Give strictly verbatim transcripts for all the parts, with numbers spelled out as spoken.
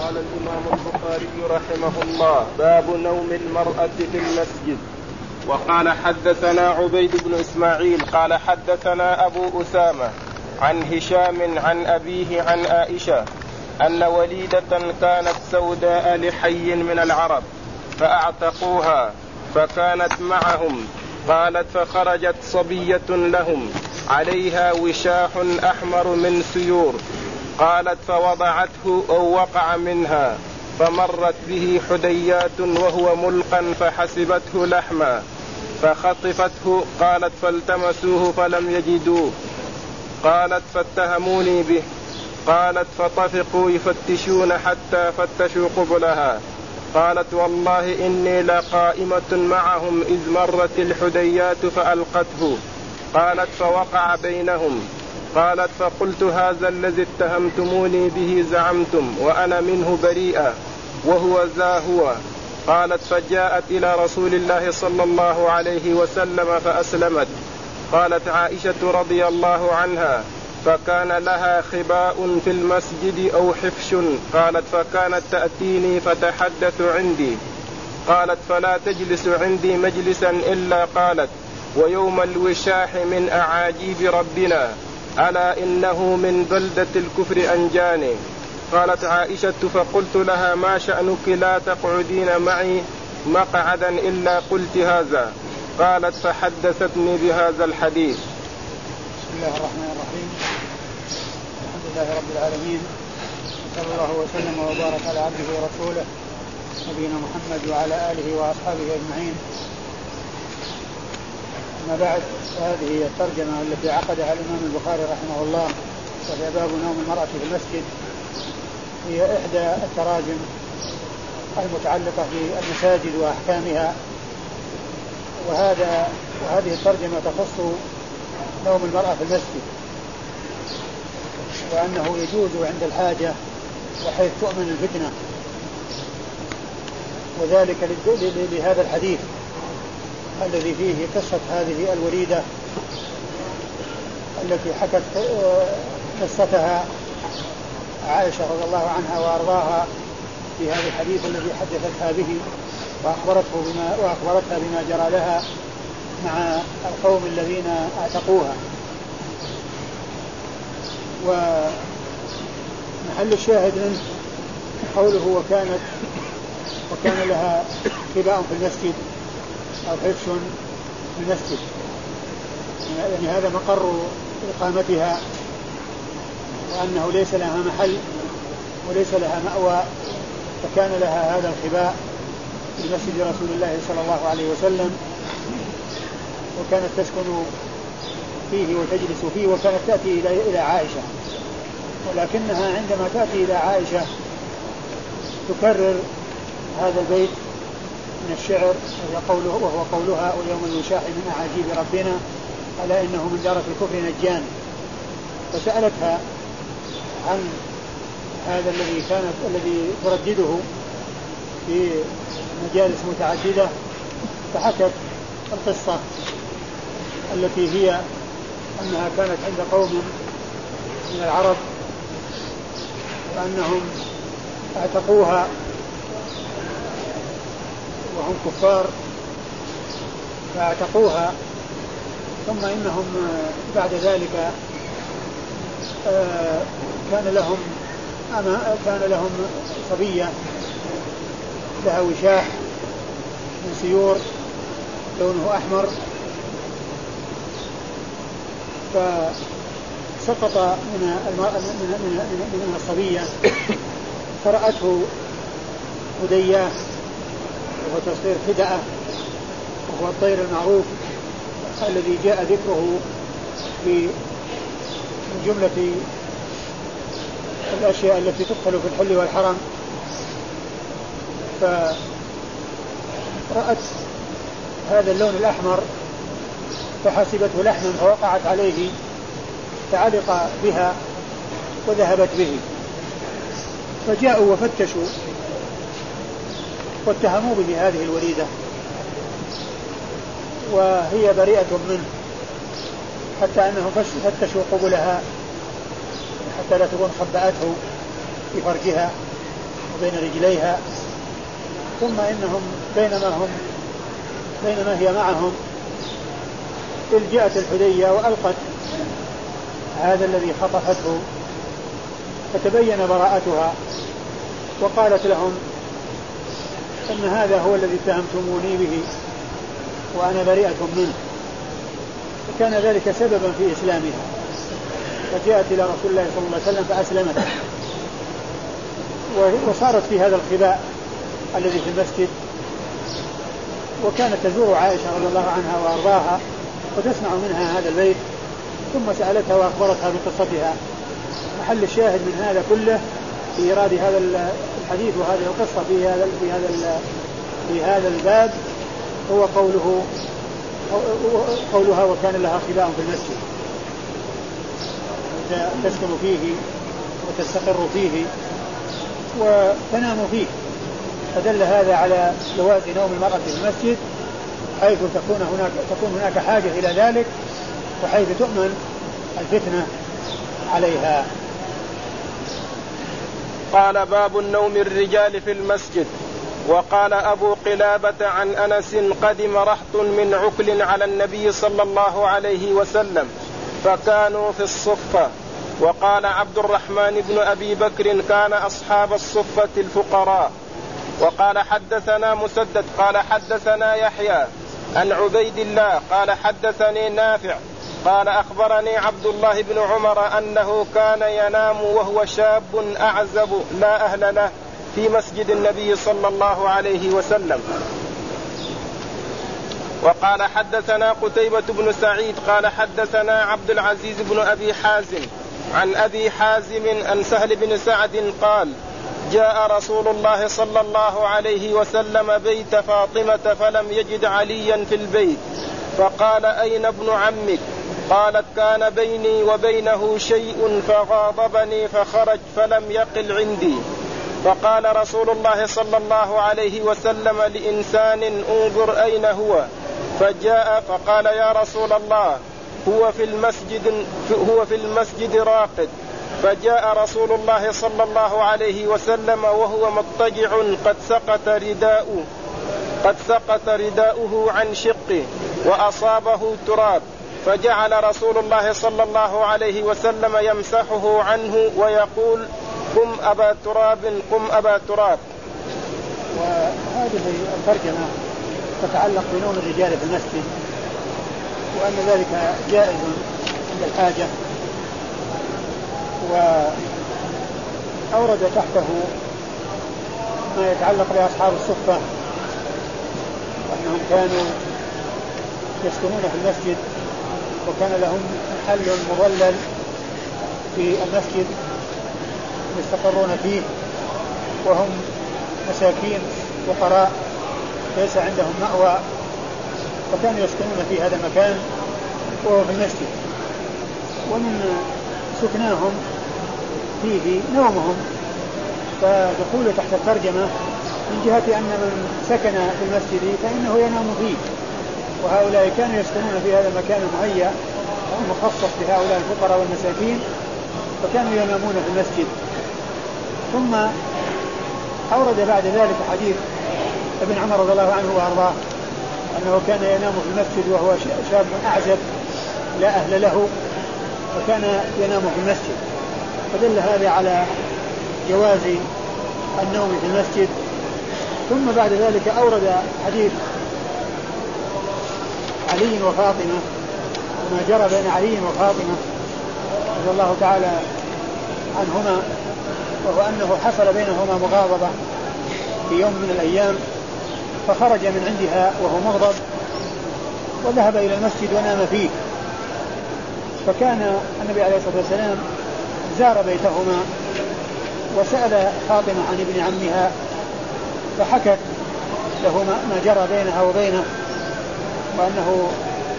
قال الإمام البخاري رحمه الله: باب نوم المرأة في المسجد. وقال حدثنا عبيد بن إسماعيل قال حدثنا أبو أسامة عن هشام عن أبيه عن عائشة أن وليدة كانت سوداء لحي من العرب فأعتقوها فكانت معهم. قالت: فخرجت صبية لهم عليها وشاح أحمر من سيور. قالت: فوضعته أو وقع منها فمرت به حديات وهو ملقا فحسبته لحما فخطفته. قالت: فالتمسوه فلم يجدوه. قالت: فاتهموني به. قالت: فطفقوا يفتشون حتى فتشوا قبلها. قالت: والله إني لقائمة معهم إذ مرت الحديات فألقته. قالت: فوقع بينهم. قالت: فقلت: هذا الذي اتهمتموني به زعمتم وأنا منه بريئة وهو ذا هو. قالت: فجاءت إلى رسول الله صلى الله عليه وسلم فأسلمت. قالت عائشة رضي الله عنها: فكان لها خباء في المسجد أو حفش. قالت: فكانت تأتيني فتحدث عندي. قالت: فلا تجلس عندي مجلسا إلا قالت: ويوم الوشاح من أعاجيب ربنا ألا إنه من بلدة الكفر أنجاني. قالت عائشة: فقلت لها: ما شأنك لا تقعدين معي مقعدا إلا قلت هذا. قالت: فحدثتني بهذا الحديث. بسم الله الرحمن الرحيم. الحمد لله رب العالمين، صلى الله وسلم وبارك على عبده ورسوله نبينا محمد وعلى آله وأصحابه أجمعين. أما بعد، هذه الترجمة التي عقدها الإمام البخاري رحمه الله وهي باب نوم المرأة في المسجد هي إحدى التراجم المتعلقة بالمساجد وأحكامها. وهذا وهذه الترجمة تخص نوم المرأة في المسجد، وأنه يجوز عند الحاجة وحيث تؤمن الفتنة، وذلك لهذا الحديث الذي فيه قصة هذه الوليدة التي حكت قصتها عائشة رضي الله عنها وأرضاها في هذا الحديث الذي حدثتها به وأخبرته بما وأخبرتها بما جرى لها مع القوم الذين اعتقوها. ومحل الشاهد منه قوله: وكانت وكان لها خباء في المسجد أو حفش في المسجد، يعني هذا مقر إقامتها، وأنه ليس لها محل وليس لها مأوى، فكان لها هذا الخباء في مسجد رسول الله صلى الله عليه وسلم، وكانت تسكن فيه وتجلس فيه، وكانت تأتي إلى عائشة، ولكنها عندما تأتي إلى عائشة تكرر هذا البيت من الشعر وهو قولها: ويوم الوشاح من أعاجيب ربنا ألا إنه من دارة الكفر نجان. فسألتها عن هذا الذي كانت الذي تردده في مجالس متعددة، فحكت القصة التي هي أنها كانت عند قوم من العرب وأنهم اعتقوها وهم كفار، فاعتقوها، ثم إنهم بعد ذلك كان لهم كان لهم صبية لها وشاح من سيور لونه أحمر، فسقط من من الصبية فرأته هدياه، وهو تصغير خدعة، وهو الطير المعروف الذي جاء ذكره في جملة الأشياء التي تدخل في الحل والحرم. فرأت هذا اللون الأحمر فحسبته لحما فوقعت عليه، فعلق بها وذهبت به، فجاءوا وفتشوا واتهموا به هذه الوليدة وهي بريئة منه، حتى أنهم فتشوا قبلها حتى لا تكون خبأته في فرجها وبين رجليها. ثم إنهم بينما هم بينما هي معهم إذ جاءت الحدية وألقت هذا الذي خطفته، فتبين براءتها وقالت لهم إن هذا هو الذي اتهمتموني به وأنا بريئة منه. وكان ذلك سببا في إسلامها، فجاءت إلى رسول الله صلى الله عليه وسلم فأسلمت، وصارت في هذا الخباء الذي في المسجد، وكانت تزور عائشة رضي الله عنها وأرضاها وتسمع منها هذا البيت، ثم سألتها وأخبرتها بقصتها. محل الشاهد من هذا كله في إيراد هذا الحديث وهذه القصة في هذا في هذا في هذا الباب هو قوله قولها وكان لها خباء في المسجد تسكن فيه وتستقر فيه وتنام فيه، فدل هذا على جواز نوم المرأة في المسجد حيث تكون هناك تكون هناك حاجة إلى ذلك، وحيث تؤمن الفتنة عليها. قال باب النوم الرجال في المسجد. وقال أبو قلابة عن أنس قدم رهط من عكل على النبي صلى الله عليه وسلم فكانوا في الصفة. وقال عبد الرحمن بن أبي بكر كان أصحاب الصفة الفقراء. وقال حدثنا مسدد قال حدثنا يحيى عن عبيد الله قال حدثني نافع قال أخبرني عبد الله بن عمر أنه كان ينام وهو شاب أعزب لا أهل له في مسجد النبي صلى الله عليه وسلم. وقال حدثنا قتيبة بن سعيد قال حدثنا عبد العزيز بن أبي حازم عن أبي حازم عن سهل بن سعد قال جاء رسول الله صلى الله عليه وسلم بيت فاطمة فلم يجد عليا في البيت فقال أين ابن عمك؟ قالت كان بيني وبينه شيء فغاضبني فخرج فلم يقل عندي. فقال رسول الله صلى الله عليه وسلم لإنسان انظر أين هو؟ فجاء فقال يا رسول الله هو في المسجد هو في المسجد راقد. فجاء رسول الله صلى الله عليه وسلم وهو مضطجع قد سقط رداؤه قد سقط رداؤه عن شقه وأصابه تراب، فجعل رسول الله صلى الله عليه وسلم يمسحه عنه ويقول قم أبا تراب قم أبا تراب. وهذه الترجمة تتعلق بنوم الرجال في المسجد، وأن ذلك جائز عند الحاجة، وأورد تحته ما يتعلق بأصحاب الصفة وأنهم كانوا يسكنون في المسجد وكان لهم محل مظلل في المسجد يستقرون فيه، وهم مساكين فقراء ليس عندهم مأوى، فكانوا يسكنون في هذا المكان وهو في المسجد. ومن سكناهم فيه نومهم، فدخول تحت الترجمة من جهة أن من سكن في المسجد فإنه ينام فيه، وهؤلاء كانوا يسكنون في هذا المكان المهيأ المخصص لهؤلاء الفقراء والمساكين، فكانوا ينامون في المسجد. ثم أورد بعد ذلك حديث ابن عمر رضي الله عنه وأرضاه أنه كان ينام في المسجد وهو شاب أعزب لا أهل له، وكان ينام في المسجد، فدل هذا على جواز النوم في المسجد. ثم بعد ذلك أورد حديث علي وفاطمة وما جرى بين علي وفاطمة رضي الله تعالى عنهما، وهو أنه حصل بينهما مغاضبة في يوم من الأيام، فخرج من عندها وهو مغضب وذهب إلى المسجد ونام فيه. فكان النبي عليه الصلاة والسلام زار بيتهما وسأل فاطمة عن ابن عمها، فحكت له ما جرى بينها وبينه، وأنه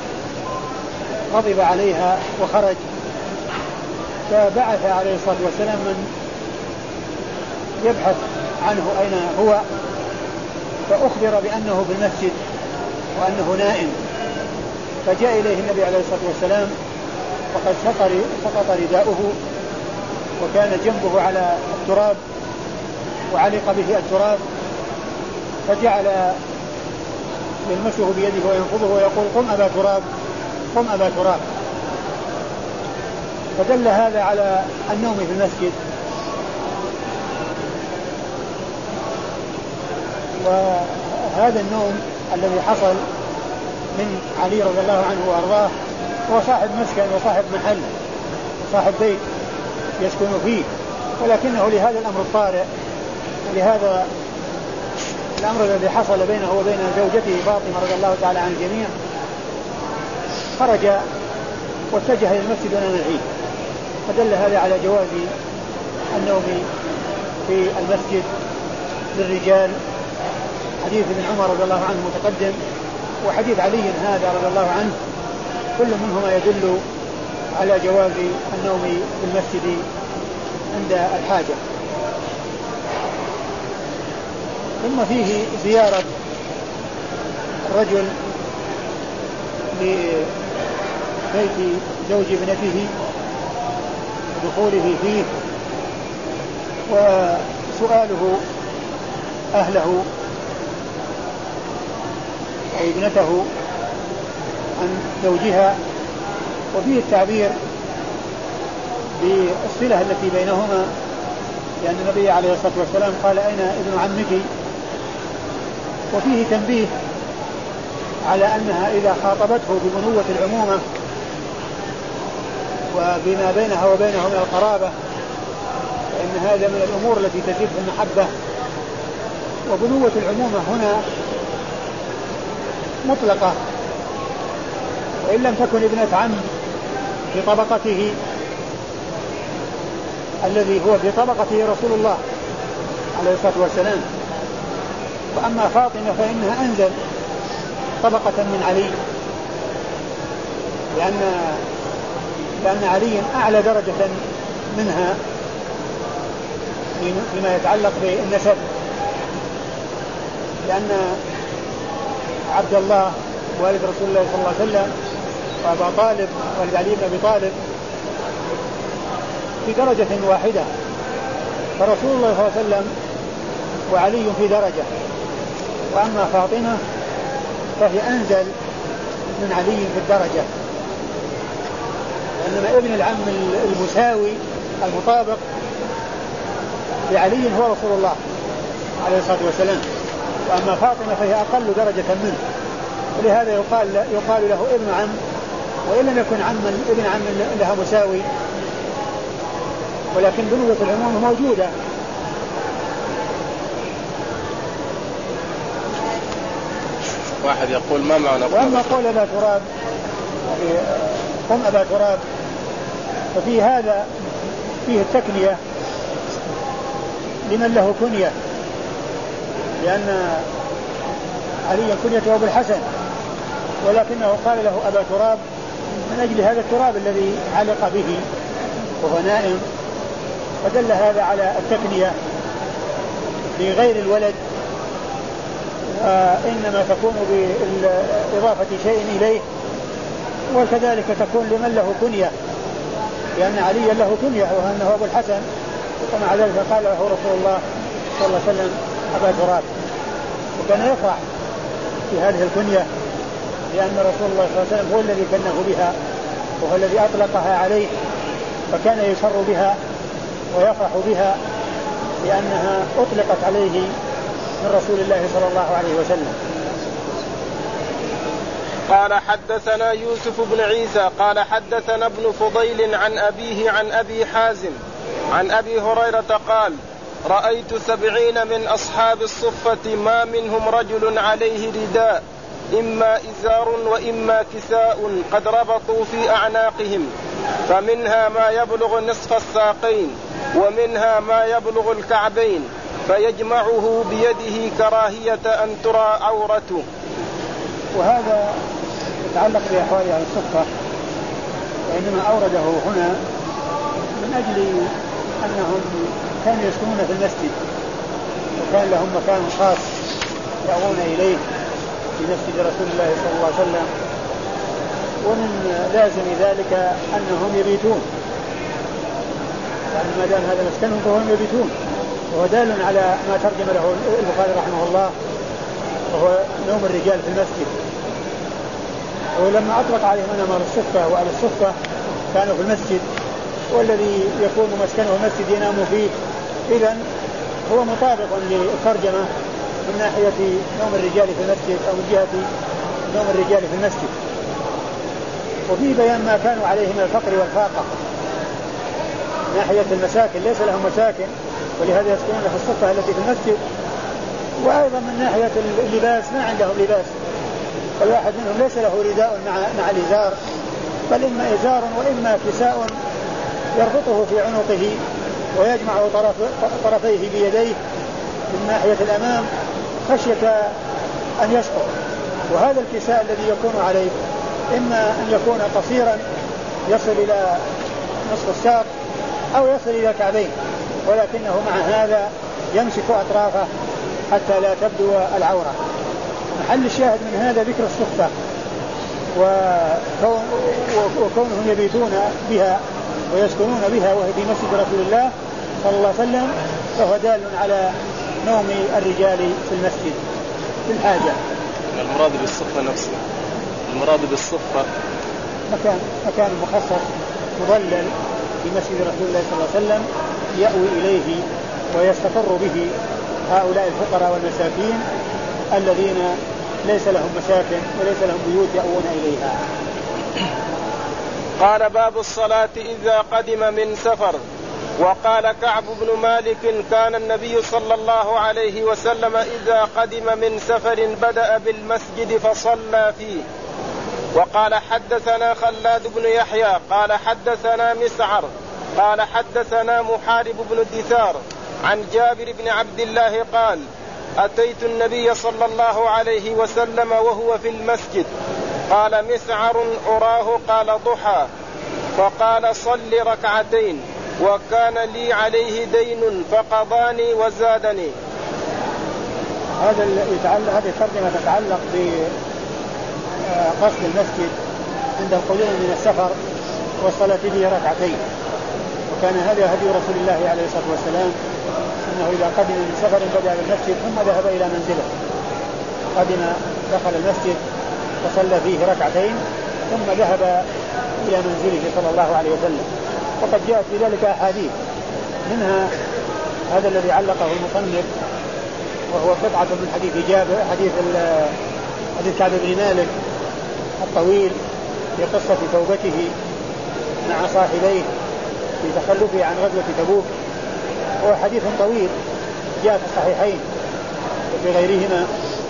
غضب عليها وخرج. فبعث عليه الصلاة والسلام من يبحث عنه أين هو، فأخبر بأنه في المسجد وأنه نائم، فجاء إليه النبي عليه الصلاة والسلام وقد سقط رداؤه وكان جنبه على التراب، وعلق به التراب، فجعل يلمسه بيده وينفضه ويقول قم أبا تراب قم أبا تراب. فدل هذا على النوم في المسجد. وهذا النوم الذي حصل من علي رضي الله عنه وأرضاه هو صاحب مسكن وصاحب محل صاحب بيت يسكن فيه، ولكنه لهذا الأمر الطارئ ولهذا الأمر الذي حصل بينه وبين زوجته فاطمة رضي الله تعالى عن الجميع خرج واتجه إلى المسجد ونام فيه. فدل هذا على جواز النوم في المسجد للرجال. حديث ابن عمر رضي الله عنه متقدم، وحديث علي هذا رضي الله عنه كل منهما يدل على جواز النوم في المسجد عند الحاجة. ثم فيه زيارة الرجل لبيت زوج ابنته ودخوله فيه وسؤاله أهله أي ابنته عن زوجها، وفيه التعبير بالصلة التي بينهما، لأن النبي عليه الصلاة والسلام قال أين ابن عمك؟ وفيه تنبيه على أنها إذا خاطبته ببنوة العمومة وبما بينها وبينه من القرابة فإن هذا من الأمور التي تزيد في المحبة. وبنوة العمومة هنا مطلقة، وإن لم تكن ابنة عم في طبقته الذي هو في طبقته رسول الله عليه الصلاة والسلام. وأما فاطمة فإنها أنزل طبقة من علي، لأن لأن علي أعلى درجة منها فيما يتعلق بالنسب، لأن عبد الله والد رسول الله صلى الله عليه وسلم وأبا طالب والد علي بن أبي طالب في درجة واحدة، فرسول الله صلى الله عليه وسلم وعلي في درجة، وأما فاطمة فهي أنزل من علي في الدرجة، وإنما ابن العم المساوي المطابق لعلي هو رسول الله عليه الصلاة والسلام، وأما فاطمة فهي أقل درجة منه، ولهذا يقال, يقال له ابن عم، وإن لم يكن عم ابن عم لها مساوي، ولكن بنوة العموم موجودة. واحد يقول ما معنى وأما قول أبا تراب قم أبا تراب ففي هذا فيه التكنية لمن له كنية، لأن علي كنيته أبو الحسن، ولكنه قال له أبا تراب من أجل هذا التراب الذي علق به وهو نائم، فدل هذا على التكنية لغير الولد، وإنما تكون بإضافة شيء إليه، وكذلك تكون لمن له كنية، لأن علي له كنية وأنه أبو الحسن، ومع ذلك قال له رسول الله صلى الله عليه وسلم أبا تراب، وكان يفرح في هذه الكنية لأن رسول الله صلى الله عليه وسلم هو الذي كنه بها وهو الذي أطلقها عليه، فكان يسر بها ويفرح بها لأنها أطلقت عليه من رسول الله صلى الله عليه وسلم. قال حدثنا يوسف بن عيسى قال حدثنا ابن فضيل عن أبيه عن أبي حازم عن أبي هريرة قال رأيت سبعين من أصحاب الصفة ما منهم رجل عليه رداء إما إزار وإما كساء قد ربطوا في أعناقهم، فمنها ما يبلغ نصف الساقين ومنها ما يبلغ الكعبين، فيجمعه بيده كراهية أن ترى عورته. وهذا يتعلق بأحوال أهل الصفة، وإنما أورده هنا من أجل أنهم كانوا يسكنون في المسجد وكان لهم مكان خاص يأوون إليه في مسجد رسول الله صلى الله عليه وسلم، ومن لازم ذلك أنهم يبيتون، يعني ما دام هذا مسكنهم فهم يبيتون، وهو دال على ما ترجم له البخاري رحمه الله، وهو نوم الرجال في المسجد. ولما أطلق عليهم أنهم أهل الصفة وأهل الصفة كانوا في المسجد، والذي يكون مسكنه المسجد ينام فيه، إذن هو مطابق للترجمة من ناحية نوم الرجال في المسجد أو من جهة نوم الرجال في المسجد. وفي بيان ما كانوا عليه من الفقر والفاقة ناحية المساكن، ليس لهم مساكن ولهذا يسكنون في الصفة التي في المسجد. وأيضا من ناحية اللباس ما عندهم لباس، والواحد منهم ليس له رداء مع, مع الإزار، بل إما إزار وإما كساء يربطه في عنقه ويجمع طرف طرفيه بيديه من ناحية الأمام خشية أن يسقط. وهذا الكساء الذي يكون عليه إما أن يكون قصيرا يصل إلى نصف الساق أو يصل إلى كعبين، ولكنه مع هذا يمسك أطرافه حتى لا تبدو العورة. محل الشاهد من هذا ذكر الصفة وكونهم يبيتون بها ويسكنون بها وهي في مسجد رسول الله صلى الله عليه وسلم، فهو دال على نوم الرجال في المسجد في الحاجة. المراد بالصفة نفسه، المراد بالصفة مكان مكان مخصص مظلل في مسجد رسول الله صلى الله عليه وسلم يأوي إليه ويستقر به هؤلاء الفقراء والمساكين الذين ليس لهم مساكن وليس لهم بيوت يأوون إليها. قال باب الصلاة إذا قدم من سفر. وقال كعب بن مالك كان النبي صلى الله عليه وسلم إذا قدم من سفر بدأ بالمسجد فصلى فيه. وقال حدثنا خلاد بن يحيى قال حدثنا مسعر قال حدثنا محارب بن الدثار عن جابر بن عبد الله قال أتيت النبي صلى الله عليه وسلم وهو في المسجد. قال مسعر أراه قال ضحى، فقال صل ركعتين وكان لي عليه دين فقضاني وزادني. هذا يتعلق هذه الترجمة تتعلق بقصد المسجد عند القدوم من السفر والصلاة فيه ركعتين. وكان هذا هدي رسول الله عليه الصلاة والسلام أنه إذا قدم من سفر بدأ بالمسجد ثم ذهب إلى منزله. قدم دخل المسجد وصلى فيه ركعتين ثم ذهب إلى منزله صلى الله عليه وسلم. وقد جاءت في ذلك أحاديث، منها هذا الذي علقه المصنف وهو قطعة من حديث جابر حديث حديث كعب بن مالك الطويل في قصة توبته مع صاحبيه في تخلفه عن غزوة تبوك، وهو حديث طويل جاء في الصحيحين وفي غيرهما.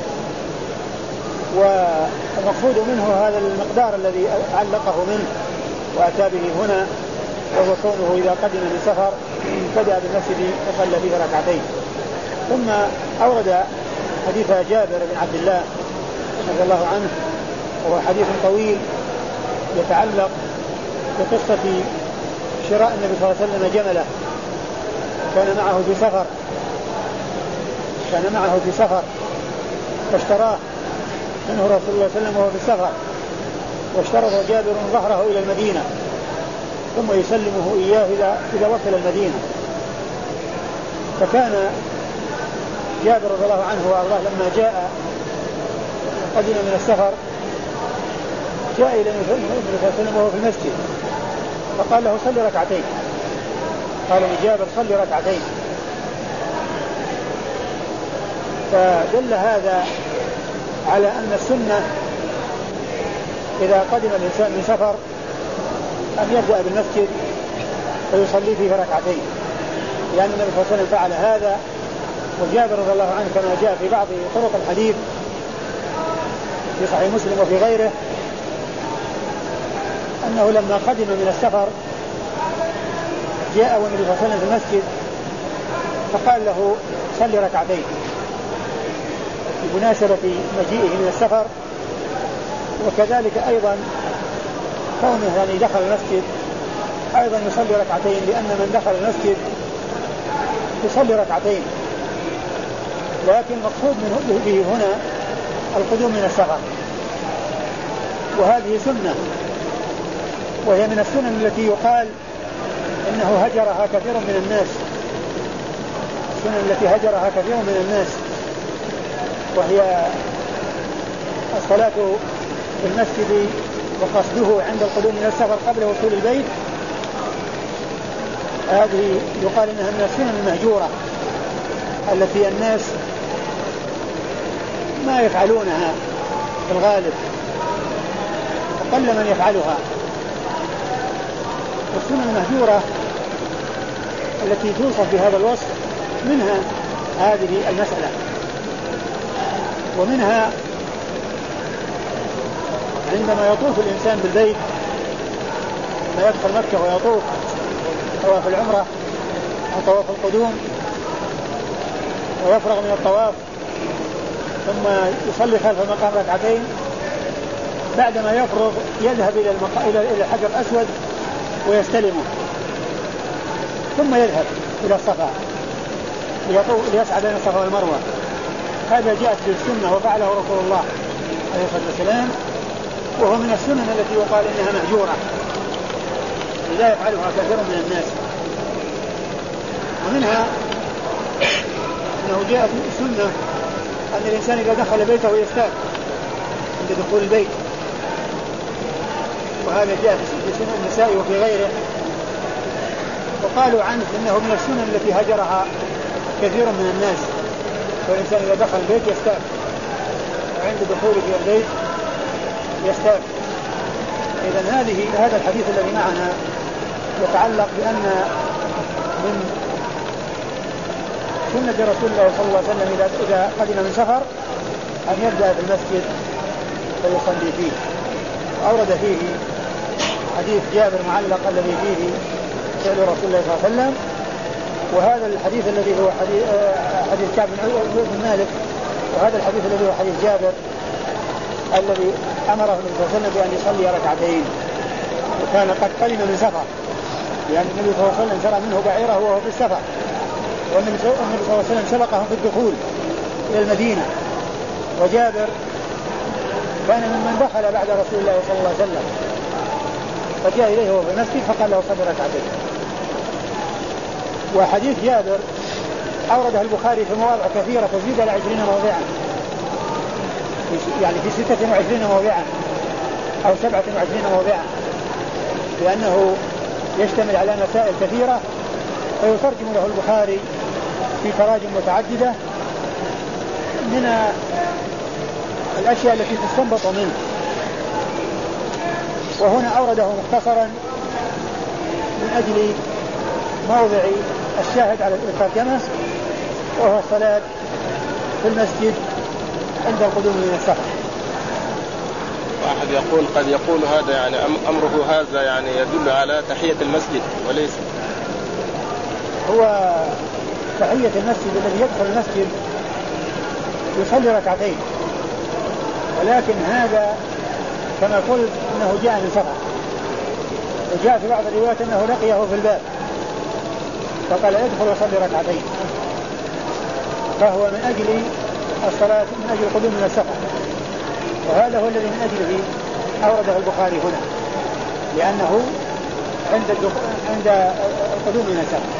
والمقصود منه هذا المقدار الذي علقه منه وأتى به هنا، وهو كونه إذا قدم من سفر بدأ بالمسجد وصلى فيه ركعتين. ثم أورد حديث جابر بن عبد الله رضي الله عنه، وهو حديث طويل يتعلق بقصة شراء النبي صلى الله عليه وسلم جمله. كان معه في سفر كان معه في سفر فاشتراه منه رسول الله صلى الله عليه وسلم وهو في السفر، واشترط جابر ظهره إلى المدينة ثم يسلمه إياه إذا وصل المدينة. فكان جابر رضي الله عنه وأرضاه لما جاء قدم من السفر جاء إلى النبي صلى الله عليه وسلم وهو في المسجد فقال له صل ركعتين. قال لجابر صل ركعتين. فدل هذا على أن السنة إذا قدم الإنسان من سفر أن يبدأ بالمسجد ويصلي فيه ركعتين، لأن النبي صلى الله عليه وسلم فعل هذا. وجابر رضي الله عنه كما جاء في بعض طرق الحديث في صحيح مسلم وفي غيره أنه لما قدم من السفر جاء والنبي صلى الله عليه وسلم في المسجد فقال له صل ركعتين بمناسبة مجيئه من السفر. وكذلك أيضا كونه يعني دخل المسجد أيضا يصلي ركعتين، لأن من دخل المسجد يصلي ركعتين، لكن مقصود منه به هنا القدوم من السفر. وهذه سنة، وهي من السنن التي يقال إنه هجرها كثير من الناس، السنن التي هجرها كثير من الناس، وهي الصلاة في المسجد وقصده عند القدوم من السفر قبل وصول البيت. هذه يقال انها من السنن المهجورة التي الناس ما يفعلونها في الغالب، وقل من يفعلها. والسنن المهجورة التي توصف بهذا الوصف منها هذه المسألة، ومنها عندما يطوف الإنسان بالبيت، ما يدخل مكة ويطوف طواف العمرة أو طواف القدوم ويفرغ من الطواف ثم يصلي خلف المقام ركعتين، بعدما يفرغ يذهب إلى إلى الحجر الأسود ويستلمه، ثم يذهب إلى الصفا ليسعى بين الصفا والمروة. هذا جاءت في السنة وفعله رسول الله عليه الصلاة والسلام، وهو من السنن التي يقال إنها مهجورة لا يفعلها كثير من الناس. ومنها أنه جاء في السنة أن الإنسان إذا دخل بيته يستاك عند دخول البيت، وهذا جاء في سنن النساء وفي غيره. وقالوا عنه إنه من السنن التي هجرها كثير من الناس، والإنسان إذا دخل البيت يستاك، وعند دخوله في البيت يستاك. إذن هذه هذا الحديث الذي معنا يتعلق بأن من سنة رسول الله صلى الله عليه وسلم إذا قدم من سفر أن يبدأ في المسجد فيصلي فيه. وأورد فيه حديث جابر معلق الذي فيه فعل رسول الله صلى الله عليه وسلم، وهذا الحديث الذي هو حديث, حديث كعب بن مالك، وهذا الحديث الذي هو حديث جابر الذي أمره النبي صلى الله عليه وسلم بأن يصلي ركعتين، وكان قد قدم من سفر، لأن يعني النبي صلى الله عليه وسلم شرع منه بعيره وهو في السفر، والنبي صلى الله عليه وسلم سبقهم في الدخول إلى المدينة. وجابر كان ممن دخل بعد رسول الله صلى الله عليه وسلم، فجاء إليه وهو في المسجد فقال له صلي ركعتين. وحديث جابر أورده البخاري في مواضع كثيرة تزيد على عشرين موضعا، يعني في ستة وعشرين موضعا أو سبعة وعشرين موضعا، لأنه يشتمل على مسائل كثيرة، فيترجم له البخاري في تراجم متعددة من الأشياء التي تستنبط منه. وهنا أورده مختصرا من أجل موضع الشاهد على الترجمة، وهو الصلاة في المسجد عند القدوم من السفر. واحد يقول قد يقول هذا يعني أمره هذا يعني يدل على تحية المسجد، وليس هو تحية المسجد الذي يدخل المسجد يصلي ركعتين، ولكن هذا كما قلت أنه جاء من سفر، وجاء في بعض الروايات أنه لقيه في الباب فقال يدخل ويصلي ركعتين، فهو من أجل الصلاة من أجل القدوم من السفر، وهذا هو الذي من أجله أورده البخاري هنا، لأنه عند عند القدوم من السفر.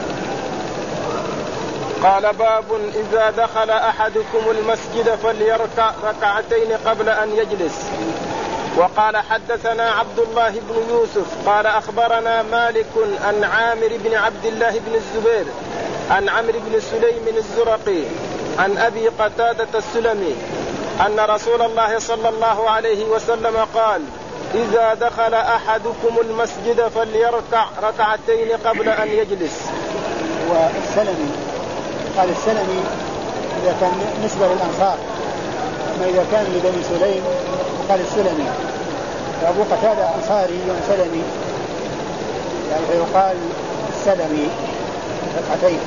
قال باب إذا دخل أحدكم المسجد فليركع ركعتين قبل أن يجلس. وقال حدثنا عبد الله بن يوسف قال أخبرنا مالك عن عامر بن عبد الله بن الزبير عن عمرو بن سليم الزرقي عن أبي قتادة السلمي أن رسول الله صلى الله عليه وسلم قال إذا دخل أحدكم المسجد فليركع ركعتين قبل أن يجلس. والسلمي قال السلمي إذا كان نسبة للأنصار، أما إذا كان لبني سليم قال السلمي. وأبو قتادة أنصاري وسلمي يعني فيقال السلمي ركعتين.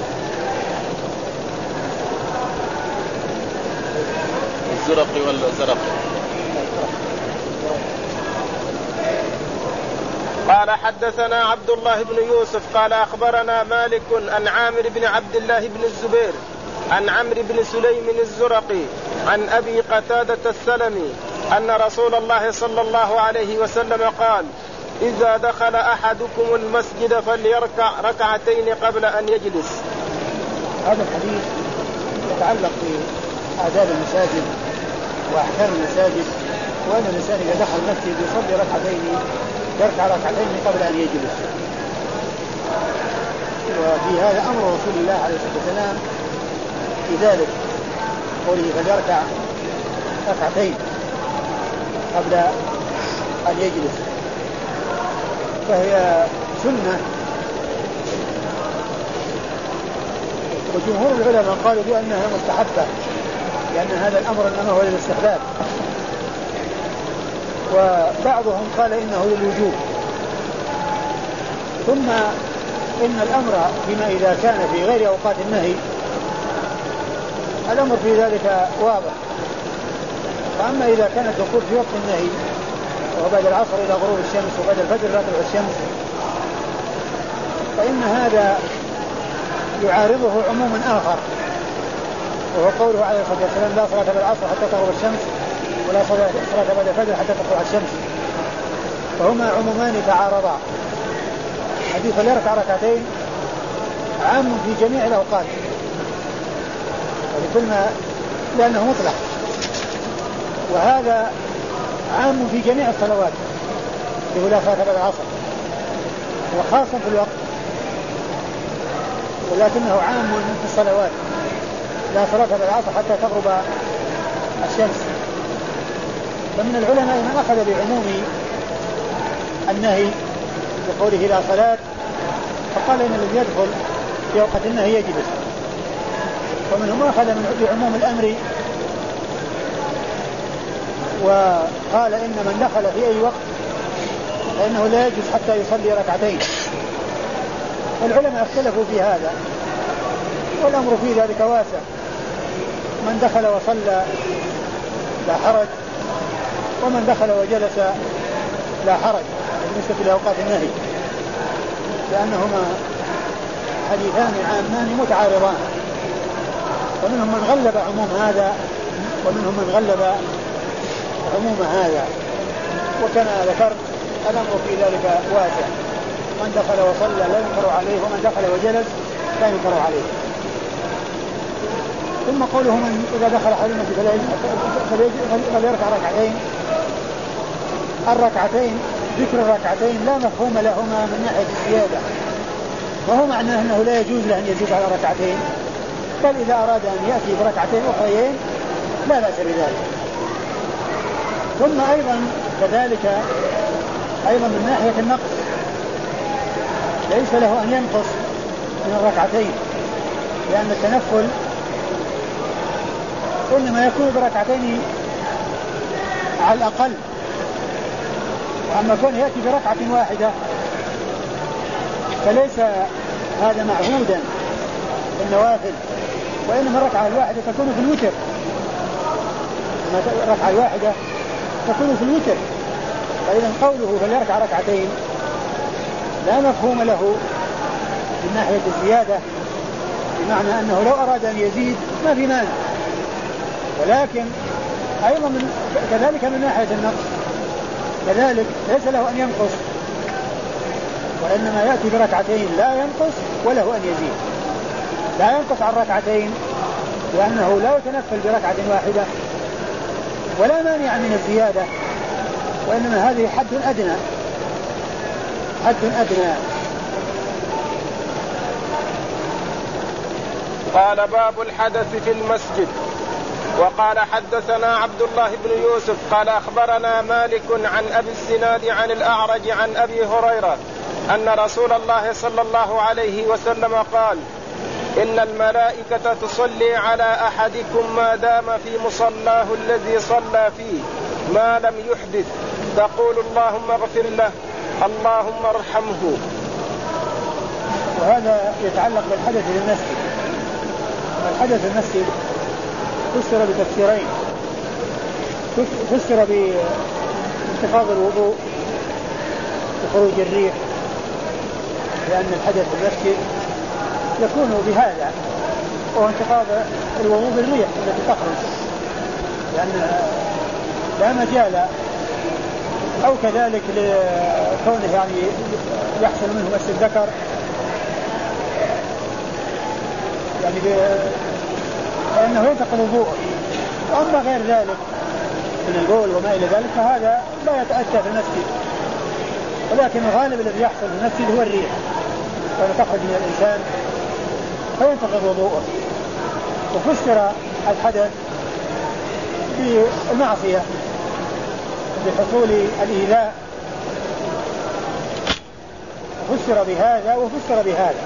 الزرقي ولا الزرقي؟ قال حدثنا عبد الله بن يوسف قال أخبرنا مالك عن عامر بن عبد الله بن الزبير عن عمرو بن سليم الزرقي عن أبي قتادة السلمي أن رسول الله صلى الله عليه وسلم قال إذا دخل أحدكم المسجد فليركع ركعتين قبل أن يجلس. هذا الحديث يتعلق بآداب المساجد وأحكام المساجد، وأن الإنسان إذا دخل المسجد يصلي ركعتين يركع ركعتين قبل أن يجلس. وفي هذا أمر رسول الله عليه الصلاة والسلام في ذلك، قوله فليركع ركعتين قبل أن يجلس، فهي سنة. وجمهور العلماء قالوا بأنها مستحبة، لأن هذا الأمر إنما هو للاستحباب، وبعضهم قال إنه للوجوب. ثم إن الأمر فيما إذا كان في غير أوقات النهي الأمر في ذلك واضح. وأما إذا كان الدخول في وقت النهي وهو بعد العصر إلى غروب الشمس وبعد الفجر لا تطلع الشمس، فإن هذا يعارضه عموم آخر، وهو قوله عليه الصلاة والسلام لا صلاة بعد العصر حتى تغرب الشمس ولا صلاة بعد الفجر حتى تطلع الشمس، فهما عمومان تعارضا. حديث فليركع ركعتين عام في جميع الأوقات ولكل ما لأنه مطلق، وهذا عام في جميع الصلوات يقول لا صلاة بعد العصر، وخاصة في الوقت، ولكنه عام في الصلوات لا صلاة بعد العصر حتى تغرب الشمس. فمن العلماء من أخذ بعموم النهي بقوله لا صلاة، فقال إن الذي يدخل في وقت النهي يجلس. ومنهم أخذ بعموم الأمر وقال إن من دخل في أي وقت فإنه لا يجلس حتى يصلي ركعتين. والعلماء اختلفوا في هذا، والأمر في ذلك واسع. من دخل وصلى لا حرج، ومن دخل وجلس لا حرج بالنسبة لأوقات النهي، لأنهما حديثان عامان متعارضان. ومنهم من غلب عموم هذا ومنهم من غلب عموم هذا، وكما ذكرت الأمر في ذلك واسع. من دخل وصلى لا ينكر عليه، ومن دخل وجلس لا ينكر عليه. ثم قوله من إذا دخل أحد المسجد فليركع ركعتين، الركعتين ذكر الركعتين لا مفهوم لهما من ناحية الزيادة، وهو معناه أنه لا يجوز له أن يزيد على ركعتين، بل إذا أراد أن يأتي بركعتين أخريين لا بأس بذلك. ثم أيضا كذلك أيضا من ناحية النقص ليس له أن ينقص من الركعتين، لأن التنفل إنما يكون بركعتين على الأقل، وأما كون يأتي بركعة واحدة فليس هذا معهودا في النوافل، وإنما الركعة الواحدة تكون في الوتر، الركعة الواحدة تكون في الوتر. فإذا قوله فليركع ركعتين لا مفهوم له من ناحية الزيادة، بمعنى أنه لو أراد أن يزيد ما في مانع، ولكن أيضا من كذلك من ناحية النقص كذلك ليس له أن ينقص، وإنما يأتي بركعتين لا ينقص وله أن يزيد. لا ينقص عن ركعتين لأنه لا يتنفل بركعة واحدة، ولا مانع من الزيادة، وإنما هذه حد أدنى حد أدنى. قال باب الحدث في المسجد. وقال حدثنا عبد الله بن يوسف قال أخبرنا مالك عن أبي الزناد عن الأعرج عن أبي هريرة أن رسول الله صلى الله عليه وسلم قال إن الملائكة تصلي على أحدكم ما دام في مصلاه الذي صلى فيه ما لم يحدث، تقول اللهم اغفر له اللهم ارحمه. وهذا يتعلق بالحدث في المسجد. الحدث في المسجد فسر بتفسيرين، فسر بانتقاض الوضوء وخروج الريح، لأن الحدث في المسجد يكون بهذا، وهو انتقاض الوضوء بالريح التي تخرج، لأن لا مجال، أو كذلك لكونه يعني يحصل منه مس الذكر يعني فإنه ينتقل وضوءه. وأما غير ذلك من البول وما إلى ذلك فهذا لا يتأتى في المسجد، ولكن الغالب الذي يحصل في المسجد هو الريح، فنتخرج من الإنسان فينتقل وضوءه. وفسر الحدث بالمعصية بحصول الإيذاء، فسر بهذا وفسر بهذا.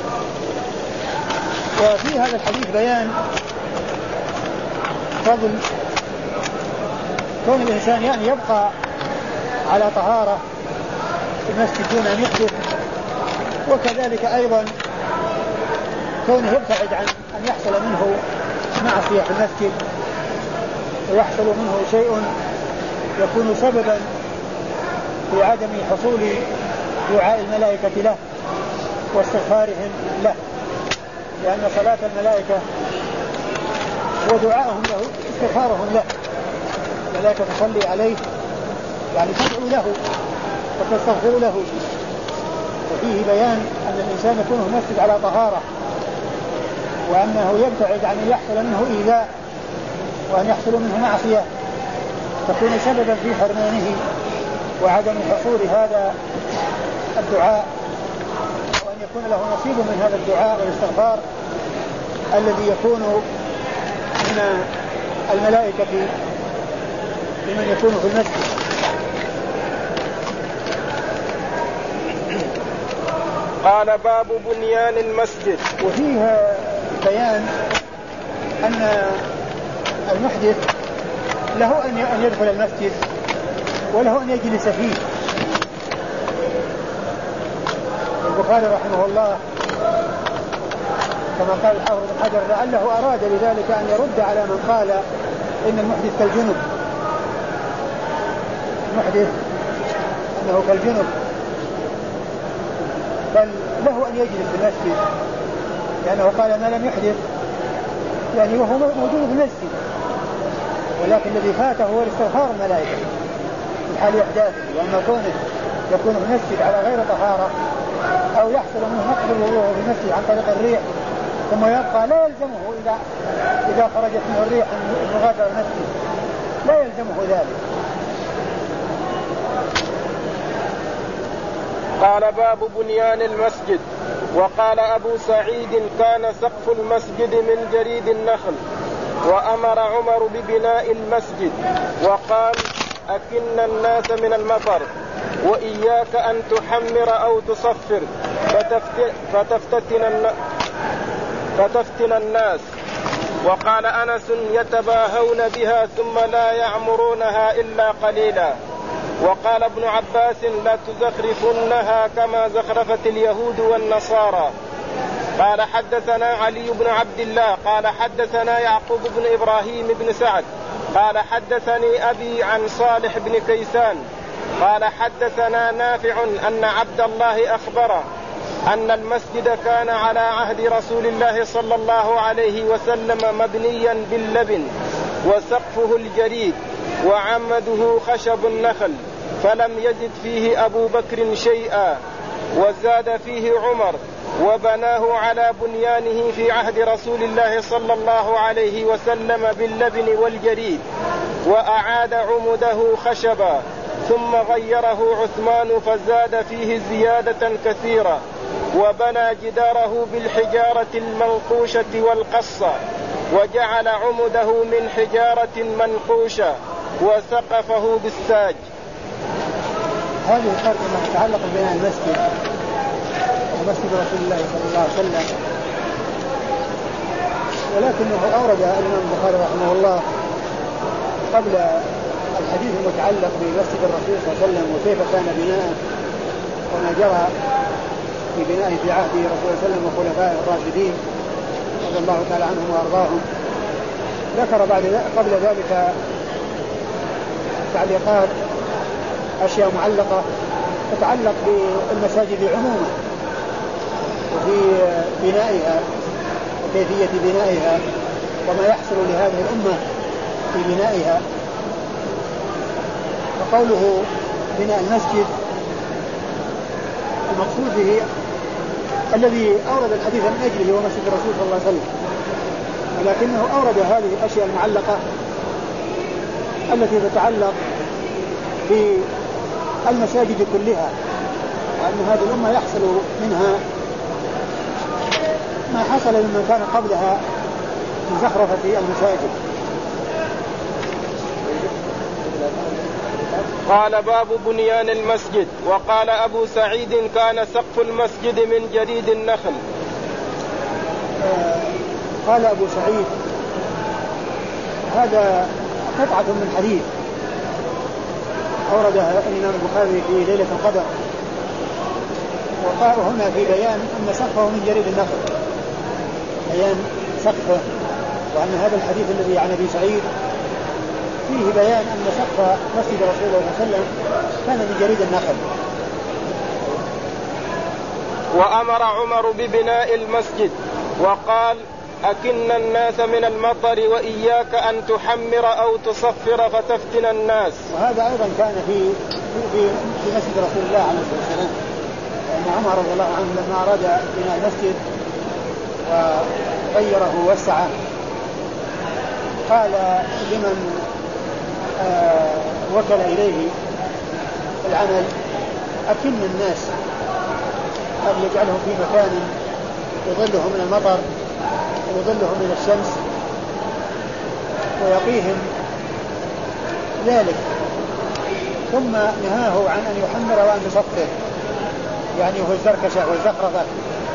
وفي هذا الحديث بيان فضل كون الإنسان يعني يبقى على طهارة في المسجد دون أن يحدث، وكذلك أيضا كونه يبتعد عن أن يحصل منه معصية في المسجد ويحصل منه شيء يكون سببا في عدم حصول دعاء الملائكة له واستغفارهم له، لأن صلاة الملائكة ودعاءهم له استغفارهم له. الملائكة تصلي عليه يعني تدعو له وتستغفر له. وفيه بيان أن الإنسان يكون في المسجد على طهارة، وأنه يبتعد عن أن يحصل منه إيذاء وأن يحصل منه معصية تكون سببا في حرمانه وعدم حصول هذا الدعاء، وأن يكون له نصيب من هذا الدعاء والاستغفار الذي يكون من الملائكة لمن يكون في المسجد. قال باب بنيان المسجد. وفيه بيان أن المحدث له أن يدخل المسجد وله أن يجلس فيه. البخاري رحمه الله كما قال الحافظ بن حجر لعله أراد بذلك أن يرد على من قال إن المحدث كالجنب، المحدث أنه كالجنب، بل له أن يجلس في المسجد، لأنه قال ما لم يحدث يعني وهو موجود في المسجد، ولكن الذي فاته هو الاستغفار الملائكة في حال إحداثه. وأما كونه يكون في المسجد على غير طهارة أو يحصل منه نقض الوضوء في المسجد عن طريق الريح ثم يبقى لا يلزمه إذا إذا خرجت منه الريح المغادرة المسجد لا يلزمه ذلك. قال باب بنيان المسجد. وقال أبو سعيد كان سقف المسجد من جريد النخل، وأمر عمر ببناء المسجد وقال أكن الناس من المطر وإياك أن تحمر أو تصفر فتفتتن, فتفتن الناس. وقال أنس يتباهون بها ثم لا يعمرونها إلا قليلا. وقال ابن عباس لا تزخرفنها كما زخرفت اليهود والنصارى. قال حدثنا علي بن عبد الله قال حدثنا يعقوب بن إبراهيم بن سعد قال حدثني أبي عن صالح بن كيسان قال حدثنا نافع أن عبد الله أخبره أن المسجد كان على عهد رسول الله صلى الله عليه وسلم مبنيا باللبن وسقفه الجريد وعمده خشب النخل، فلم يزد فيه أبو بكر شيئا، وزاد فيه عمر وبناه على بنيانه في عهد رسول الله صلى الله عليه وسلم باللبن والجريد، وأعاد عمده خشبا، ثم غيره عثمان فزاد فيه زيادة كثيرة، وبنى جداره بالحجارة المنقوشة والقصة، وجعل عمده من حجارة منقوشة، وسقفه بالساج. هذه الترجمة تتعلق ببناء المسجد ومسجد رسول الله صلى الله عليه وسلم، ولكنه أورد الإمام البخاري رحمه الله قبل الحديث المتعلق بمسجد الرسول صلى الله عليه وسلم وكيف كان بناءه وما جرى في بنائه في عهد رسول الله صلى الله عليه وسلم وخلفائه الراشدين رضي الله تعالى عنهم وأرضاهم. ذكر بعد قبل ذلك تعليقات أشياء معلقة تتعلق بالمساجد عموما وفي بنائها وكيفية بنائها وما يحصل لهذه الأمة في بنائها. فقوله بناء المسجد المقصود به الذي أورد الحديث من أجله هو مسجد الرسول صلى الله عليه وسلم، ولكنه أورد هذه الأشياء المعلقة التي تتعلق في المساجد كلها، وأن هذه الأمة يحصل منها ما حصل لمن كان قبلها من زخرفة المساجد. قال باب بنيان المسجد. وقال أبو سعيد كان سقف المسجد من جريد النخل. آه قال أبو سعيد هذا قطعة من حديث أوردها الإمام البخاري في ليلة القدر، وقال هنا في بيان أن سقفه من جريد النخل، بيان سقفه، وأن هذا الحديث الذي عن أبي سعيد فيه بيان أن سقف مسجد رسول الله صلى الله عليه وسلم كان من جريد النخل. وأمر عمر ببناء المسجد وقال أكن الناس من المطر وإياك أن تحمر أو تصفر فتفتن الناس. وهذا أيضا كان في في في مسجد رسول الله عليه الصلاة والسلام، أن عمر رضي الله عنه لما أراد بناء المسجد وغيره ووسعه قال لمن آه وكل إليه العمل أكن الناس أن يجعلهم في مكان يظلهم من المطر ويظلهم من الشمس ويقيهم ذلك، ثم نهاه عن أن يحمر وأن يصفر، يعني هو الزركشة والزخرفة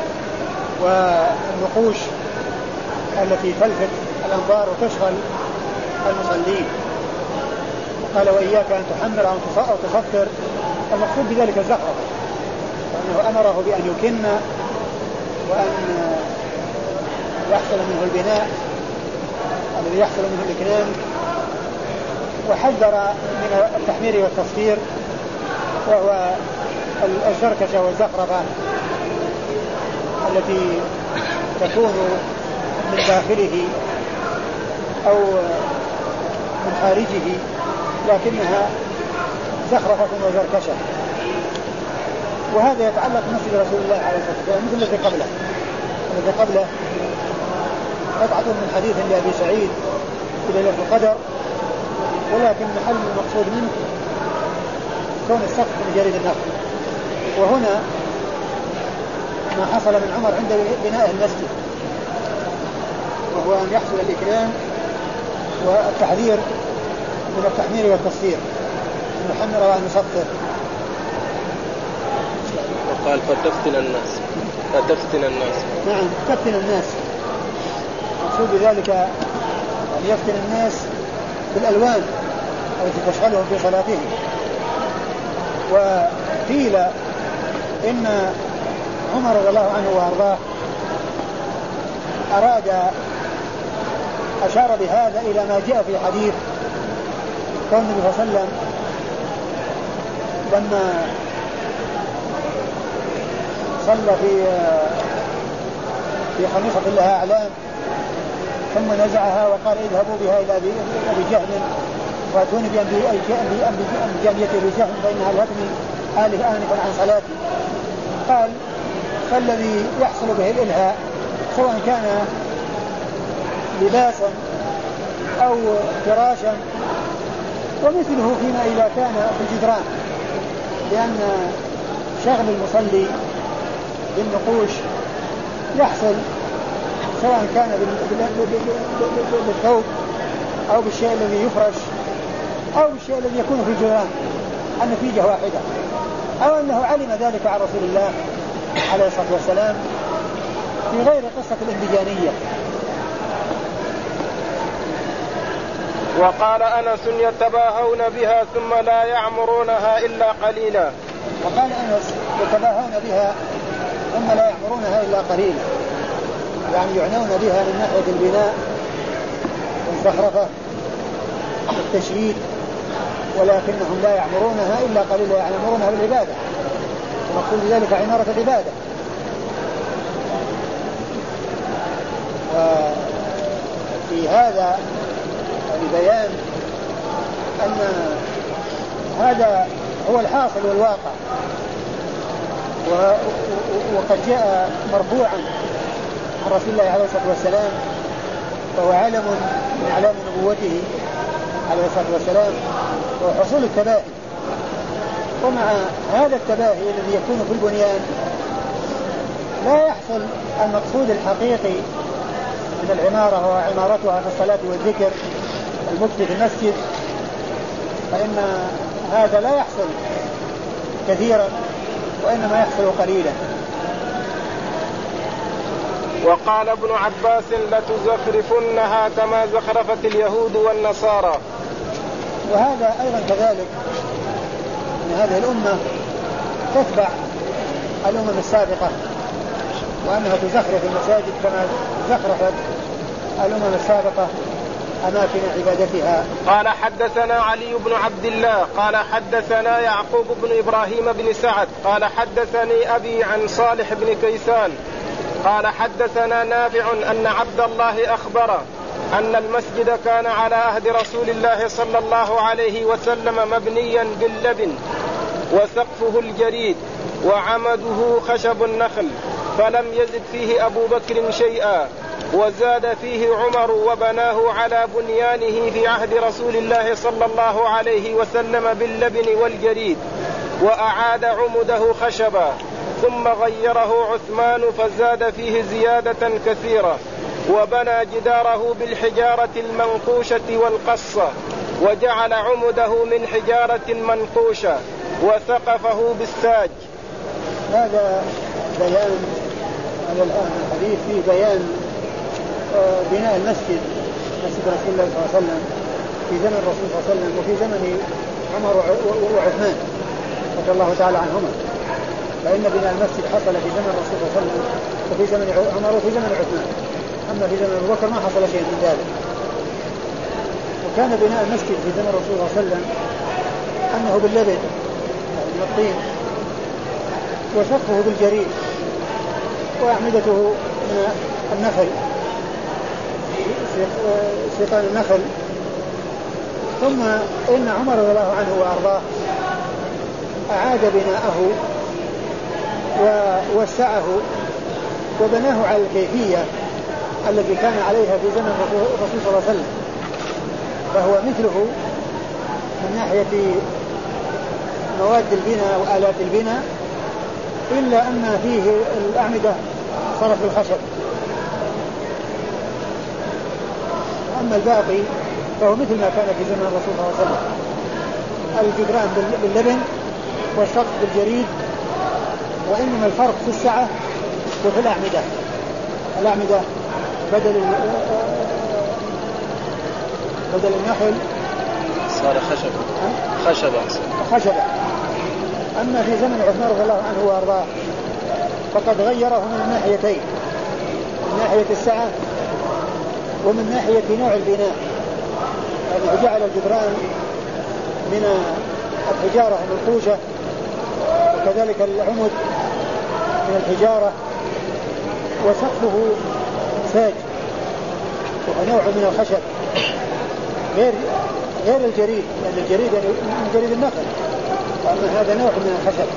والنقوش التي تلفت الأنظار وتشغل المصلين. قال وإياك أن تحمر أو تصفر، المقصود بذلك الزخرفة، وأنه أمره بأن يكن وأن يحصل منه البناء الذي يحصل منه الإكنان، وحذر من التحمير والتصفير وهو الزركشة والزخرفة التي تكون من داخله أو من خارجه لكنها زخرفة وزركشة. وهذا يتعلق بمسجد رسول الله عليه الصلاة والسلام مثل الذي قبله. الذي قبله قطعة من حديث لأبي سعيد في ليلة القدر، ولكن محل المقصود منه كون السقف من جريد النخل. وهنا ما حصل من عمر عند بناء المسجد، وهو أن يحصل الإكرام والتحذير من التحمير والتصفير، أن يحمر وأن يصفر. وقال فتفتن الناس فتفتن الناس نعم تفتن الناس، مقصود بذلك أن يفتن الناس بالألوان التي تشغلهم في صلاتهم. وقيل إن عمر رضي الله عنه وأرضاه أراد أشار بهذا إلى ما جاء في حديث كان النبي صلى الله عليه وسلم لما صلى في في خميصة لها أعلام ثم نزعها وقال اذهبوا بها إلى أبي جهل واتوني بجامية أبي جهل فإنها لهتني آله آنفا عن صلاتي. قال فالذي يحصل به الإلهاء سواء كان لباسا أو فراشا ومثله فيما إذا كان في الجدران، لأن شغل المصلي بالنقوش يحصل سواء كان بالثوب أو بالشيء الذي يفرش أو بالشيء الذي يكون في الجدران، النتيجة واحدة. أو أنه علم ذلك عن رسول الله عليه الصلاة والسلام في غير قصة الانبجانية. وقال أنس يتباهون بها ثم لا يعمرونها إلا قليلا. وقال أنس يتباهون بها ثم لا يعمرونها إلا قليلا، يعني يعنون بها من ناحية البناء والزخرفة والتشييد، ولكنهم لا يعمرونها إلا قليلا، يعني يعمرونها بالعبادة، ومقصود ذلك عمارة العبادة. وفي هذا بيان أن هذا هو الحاصل والواقع، وقد جاء مرفوعا عن رسول الله عليه الصلاة والسلام فهو علم من أعلام نبوته عليه الصلاة والسلام وحصول التباهي. ومع هذا التباهي الذي يكون في البنيان لا يحصل المقصود الحقيقي من العمارة وعمارتها في الصلاة والذكر المكث في المسجد، فإن هذا لا يحصل كثيرا وإنما يحصل قليلا. وقال ابن عباس لتزخرفنها كما زخرفت اليهود والنصارى. وهذا أيضا كذلك أن هذه الأمة تتبع الأمم السابقة وأنها تزخرف المساجد كما زخرفت الأمم السابقة أماكن عبادتها. قال حدثنا علي بن عبد الله قال حدثنا يعقوب بن إبراهيم بن سعد قال حدثني أبي عن صالح بن كيسان قال حدثنا نافع أن عبد الله أخبره أن المسجد كان على عهد رسول الله صلى الله عليه وسلم مبنيا باللبن وسقفه الجريد وعمده خشب النخل، فلم يزد فيه أبو بكر شيئا، وزاد فيه عمر وبناه على بنيانه في عهد رسول الله صلى الله عليه وسلم باللبن والجريد، وأعاد عمده خشبا، ثم غيره عثمان فزاد فيه زيادة كثيرة، وبنى جداره بالحجارة المنقوشة والقصة، وجعل عمده من حجارة منقوشة، وسقفه بالساج. هذا بيان على الآن الحديث فيه بيان بناء المسجد مسجد رسول الله صلى الله عليه وسلم في زمن الرسول صلى الله عليه وسلم وفي زمن عمر وعثمان رضي الله تعالى عنهما، فإن بناء المسجد حصل في زمن الرسول صلى الله عليه وسلم وفي زمن عمر وفي زمن عثمان، أما في زمن أبو بكر ما حصل شيء من ذلك. وكان بناء المسجد في زمن الرسول صلى الله عليه وسلم أنه باللبن من الطين، وسقفه بالجريد، وأعمدته من النخل سيقان النخل. ثم إن عمر رضي الله عنه وأرضاه أعاد بناءه ووسعه وبناه على الكيفية التي كان عليها في زمن الرسول صلى الله عليه وسلم، فهو مثله من ناحية مواد البناء وآلات البناء، إلا أن فيه الأعمدة صارت بالخشب، أما الباقي فهو مثل ما كان في زمن الرسول صلى الله عليه وسلم، الجدران باللبن والسقف بالجريد، وإنما الفرق في السعة وفي الأعمدة. الأعمدة بدل بدل النخل صار خشب خشبة خشبة. أما في زمن عثمان رضي الله عنه وأرضاه فقد غيره من الناحيتين، من ناحية السعة ومن ناحية نوع البناء، يعني جعل الجدران من الحجارة المنقوشة، وكذلك العمد من الحجارة، وسقفه ساج ونوع من الخشب غير غير الجريد، لأن يعني الجريد يعني من جريد النخل، وأما هذا نوع من الخشب.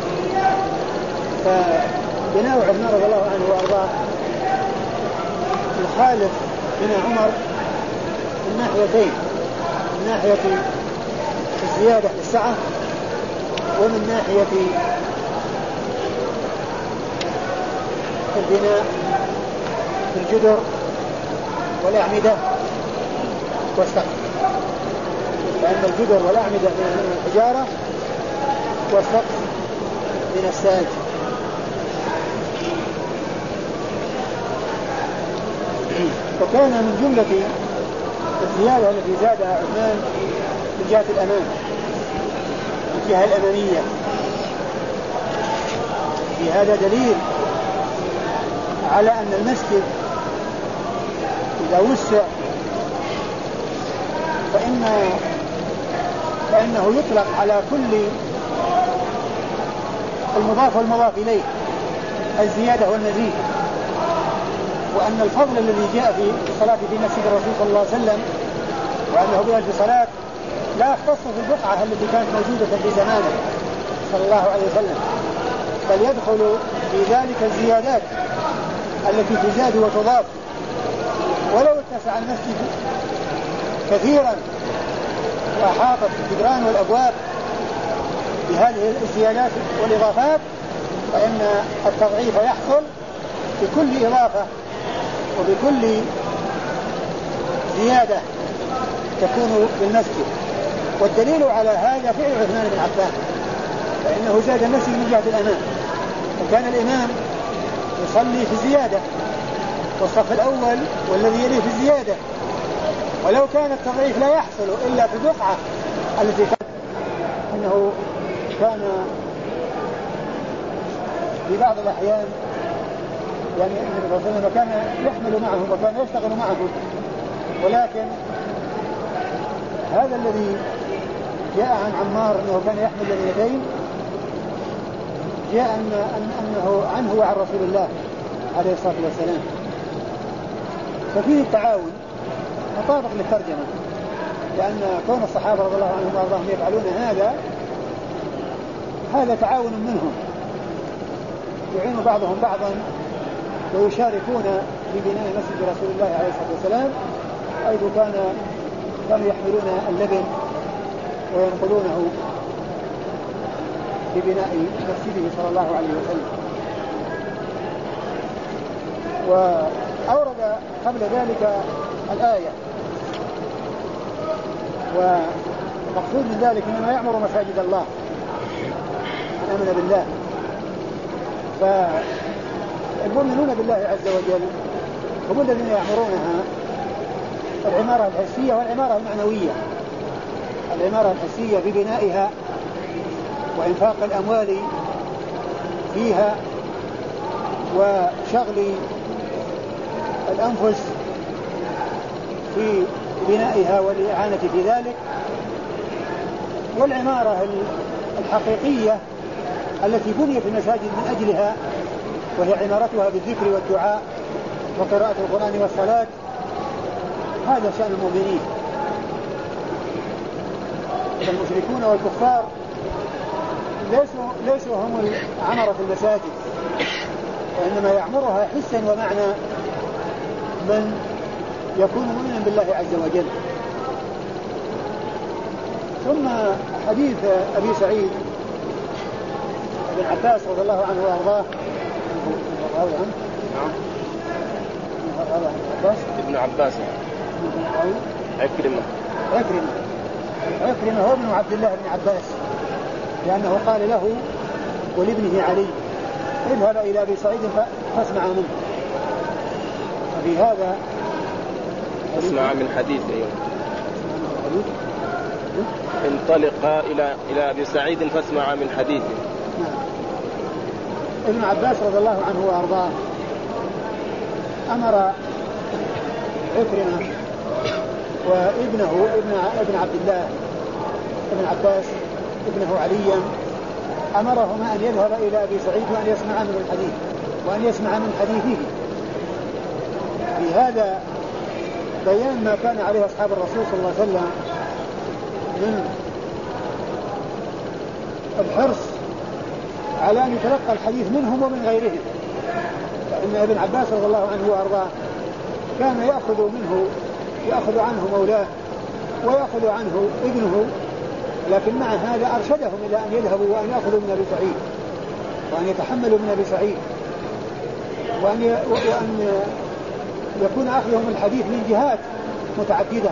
فبناء عثمان رضي الله عنه وأرضاه يخالف بناء عمر من ناحيتين، من ناحية الزيادة في السعة ومن ناحية البناء في الجدر والأعمدة والسقف، لأن الجدر والأعمدة من الحجارة والسقف من الساج. وكان من جملة الزيادة التي زادها عثمان من جهة الأمام، الجهة الأمامية، في هذا دليل على أن المسجد إذا وسع فإن فإنه يطلق على كل المضاف والمضاف إليه الزيادة والمزيد، وأن الفضل الذي جاء في الصلاة في مسجد الرسول صلى الله عليه وسلم وأنه بها في صلاة لا يختص في البقعة التي كانت موجودة في زمانه صلى الله عليه وسلم، بل يدخل في ذلك الزيادات التي تزاد وتضاف ولو اتسع المسجد كثيرا وأحاطت الجدران والأبواب بهذه الزيادات والإضافات فإن التضعيف يحصل بكل إضافة وبكل زيادة تكون بالمسجد. والدليل على هذا فعل عثمان بن عفان، فإنه زاد المسجد من جهة الأمام، وكان الإمام يصلي في الزيادة والصف الأول والذي يليه في الزيادة، ولو كان التضعيف لا يحصل إلا في البقعة التي كان أنه كان في بعض الأحيان يعني النبي صلى الله عليه وسلم كان يحمل معهم وكان يشتغل معهم، ولكن هذا الذي جاء عن عمار أنه كان يحمل اليدين جاء أن أنه عنه وعن رسول الله عليه الصلاة والسلام، ففيه التعاون مطابق للترجمة، لأن كون الصحابة رضي الله عنهم وارضاهم يفعلون هذا هذا تعاون منهم، يعين بعضهم بعضا ويشاركون في بناء مسجد رسول الله عليه الصلاة والسلام، حيث كان كانوا يحملون اللبن وينقلونه في بناء مسجده صلى الله عليه وسلم. وأورد قبل ذلك الآية، ومقصود من ذلك إنما يعمر مساجد الله من آمن بالله، فالمؤمنون بالله عز وجل هم الذين يعمرونها العمارة الحسية والعمارة المعنوية. العمارة الحسية ببنائها وإنفاق الأموال فيها وشغل الأنفس في بنائها والإعانة في ذلك، والعمارة الحقيقية التي بنيت المساجد من أجلها وهي عمارتها بالذكر والدعاء وقراءة القرآن والصلاة، هذا شأن المؤمنين. المشركون والكفار ليسوا, ليسوا هم عمرة المساجد، وإنما يعمرها حسا ومعنى من يكون مؤمنا بالله عز وجل. ثم حديث أبي سعيد بن عباس رضي الله عنه وأرضاه ابن عباس عكرمة عكرمة عكرمة هو ابن عبد الله بن عباس، لأنه قال له ولابنه علي اذهب إلى أبي سعيد فاسمع منه. وفي هذا اسمع من حديث أيوه انطلق إلى إلى أبي سعيد فاسمع من حديثه. ابن عباس رضي الله عنه وأرضاه أمر عكرمة وابنه ابن ابن عبد الله ابن عباس ابنه عليا، أمرهما أن يذهب إلى أبي سعيد وأن يسمع من الحديث وأن يسمع من حديثه. في هذا بيان ما كان عليه أصحاب الرسول صلى الله عليه وسلم من الحرص على أن يتلقى الحديث منهم ومن غيرهم، فإن ابن عباس رضي الله عنه وأرضاه كان يأخذ منه يأخذ عنه مولاه ويأخذ عنه ابنه، لكن مع هذا أرشدهم إلى أن يذهبوا وأن يأخذوا من أبي سعيد وأن يتحملوا من أبي سعيد وأن وأن يكون أخذهم الحديث من جهات متعددة،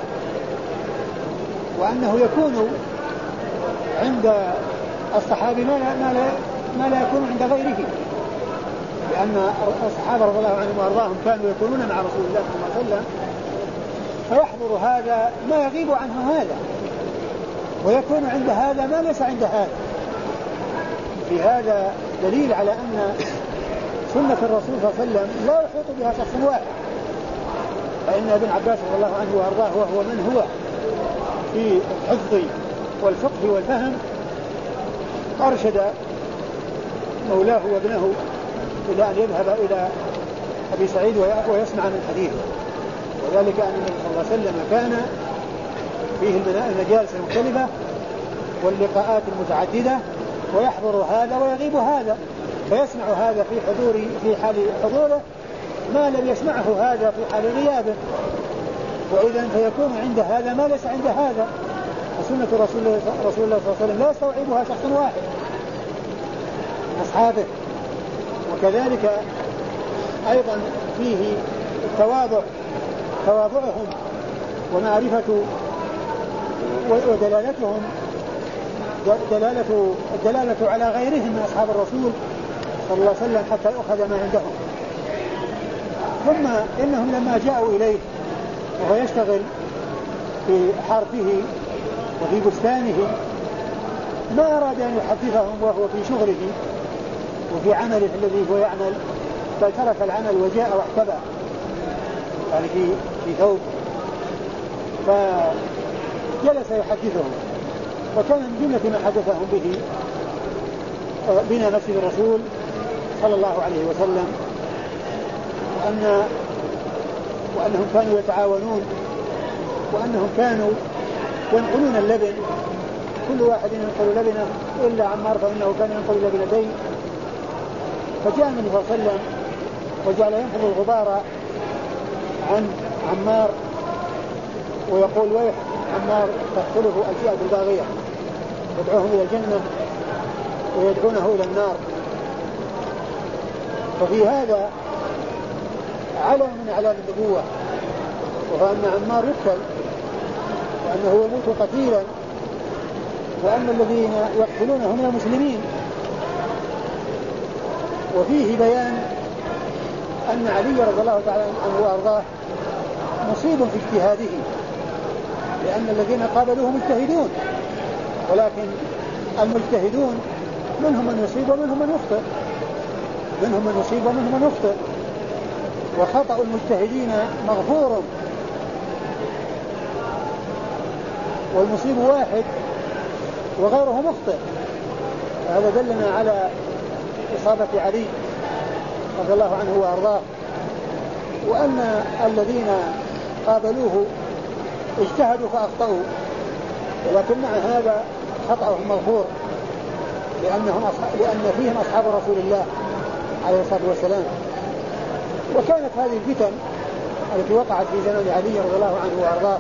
وأنه يكون عند الصحابي ما لا, ما لا, ما لا يكون عند غيره، لأن الصحابة رضي الله عنهم وأرضاهم كانوا يكونون مع رسول الله صلى الله عليه وسلم فيحضر هذا ما يغيب عنه هذا، ويكون عند هذا ما ليس عند هذا. في هذا دليل على أن سنة الرسول صلى الله عليه وسلم لا يحيط بها شخص واحد، فإن ابن عباس رضي الله عنه وأرضاه وهو من هو في الحفظ والفقه والفهم أرشد مولاه وابنه إلى أن يذهب إلى أبي سعيد ويسمع من حديثه، وذلك أن النبي صلى الله عليه وسلم كان فيه المجالس المختلفة واللقاءات المتعددة، ويحضر هذا ويغيب هذا، فيسمع هذا في حضور في حال حضوره ما لم يسمعه هذا في حال غيابه، وإذا فيكون عند هذا ما ليس عند هذا. وسنة رسول الله صلى الله عليه وسلم لا يستوعبها شخص واحد أصحابه. وكذلك أيضا فيه التواضع، تواضعهم ومعرفة ودلالتهم دلالة الدلالة على غيرهم من أصحاب الرسول صلى الله عليه وسلم حتى يؤخذ ما عندهم. ثم إنهم لما جاءوا إليه وهو يشتغل في حرثه وفي بستانه ما أراد أن يحدثهم وهو في شغله وفي عمله الذي هو يعمل، بل ترك العمل وجاء واحتبى يعني في في ثوب، فجلس يحدثهم. وكان من جملة ما حدثهم به بنا مسجد الرسول صلى الله عليه وسلم، وأن وأنهم كانوا يتعاونون، وأنهم كانوا ينقلون اللبن، كل واحد ينقل لبنه إلا عمار فإنه كان ينقل لبنتين. فجاء النبي صلى الله عليه وسلم وجعل ينقل الغبار عن عمار ويقول ويح عمار تقتله الفئة الباغية، يدعوهم إلى الجنة ويدعونه إلى النار. ففي هذا علم من أعلام النبوة، وهو أن عمار يقتل وأنه يموت قتيلا، وأن الذين يقتلونه هم المسلمين. وفيه بيان أن علي رضي الله تعالى عنه وأرضاه مصيب في اجتهاده، لأن الذين قابلوه مجتهدون، ولكن المجتهدون منهم من يصيب ومنهم من يخطئ، منهم من يصيب ومنهم من يخطئ، وخطأ المجتهدين مغفور، والمصيب واحد وغيره مخطئ. هذا دلنا على إصابة علي رضي الله عنه وأرضاه، وأن الذين قابلوه اجتهدوا فأخطأوا، ولكن مع هذا خطأهم مغفور، لأنهم أصحاب لأن فيهم أصحاب رسول الله عليه الصلاة والسلام. وكانت هذه الفتن التي وقعت في زمن علي رضي الله عنه وأرضاه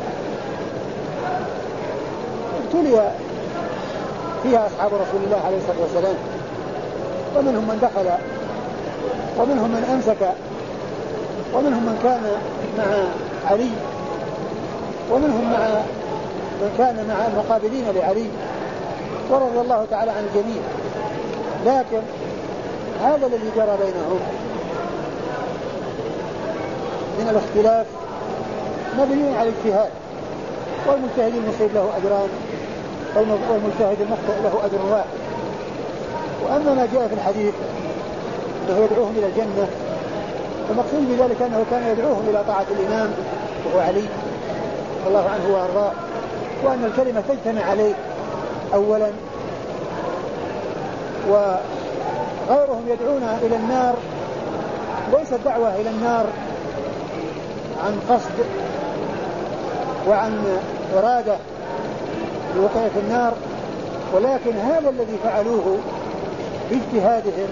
ابتلي فيها أصحاب رسول الله عليه الصلاة والسلام، ومنهم من دخل ومنهم من أمسك، ومنهم من كان مع علي، ومنهم مع من كان مع المقابلين لعلي، ورضي الله تعالى عن الجميع. لكن هذا الذي جرى بينهم من الاختلاف مبني على الاجتهاد، والمجتهد المصيب له أجران والمجتهد المخطئ له أجر واحد. وأما ما جاء في الحديث أنه يدعوهم إلى الجنة، فمقصود بذلك أنه كان يدعوهم إلى طاعة الإمام وهو علي الله عنه وأرضاه، وأن الكلمة تجتمع عليه أولا، وغيرهم يدعون إلى النار، ليس الدعوة إلى النار عن قصد وعن إرادة لوقوع في النار، ولكن هذا الذي فعلوه باجتهادهم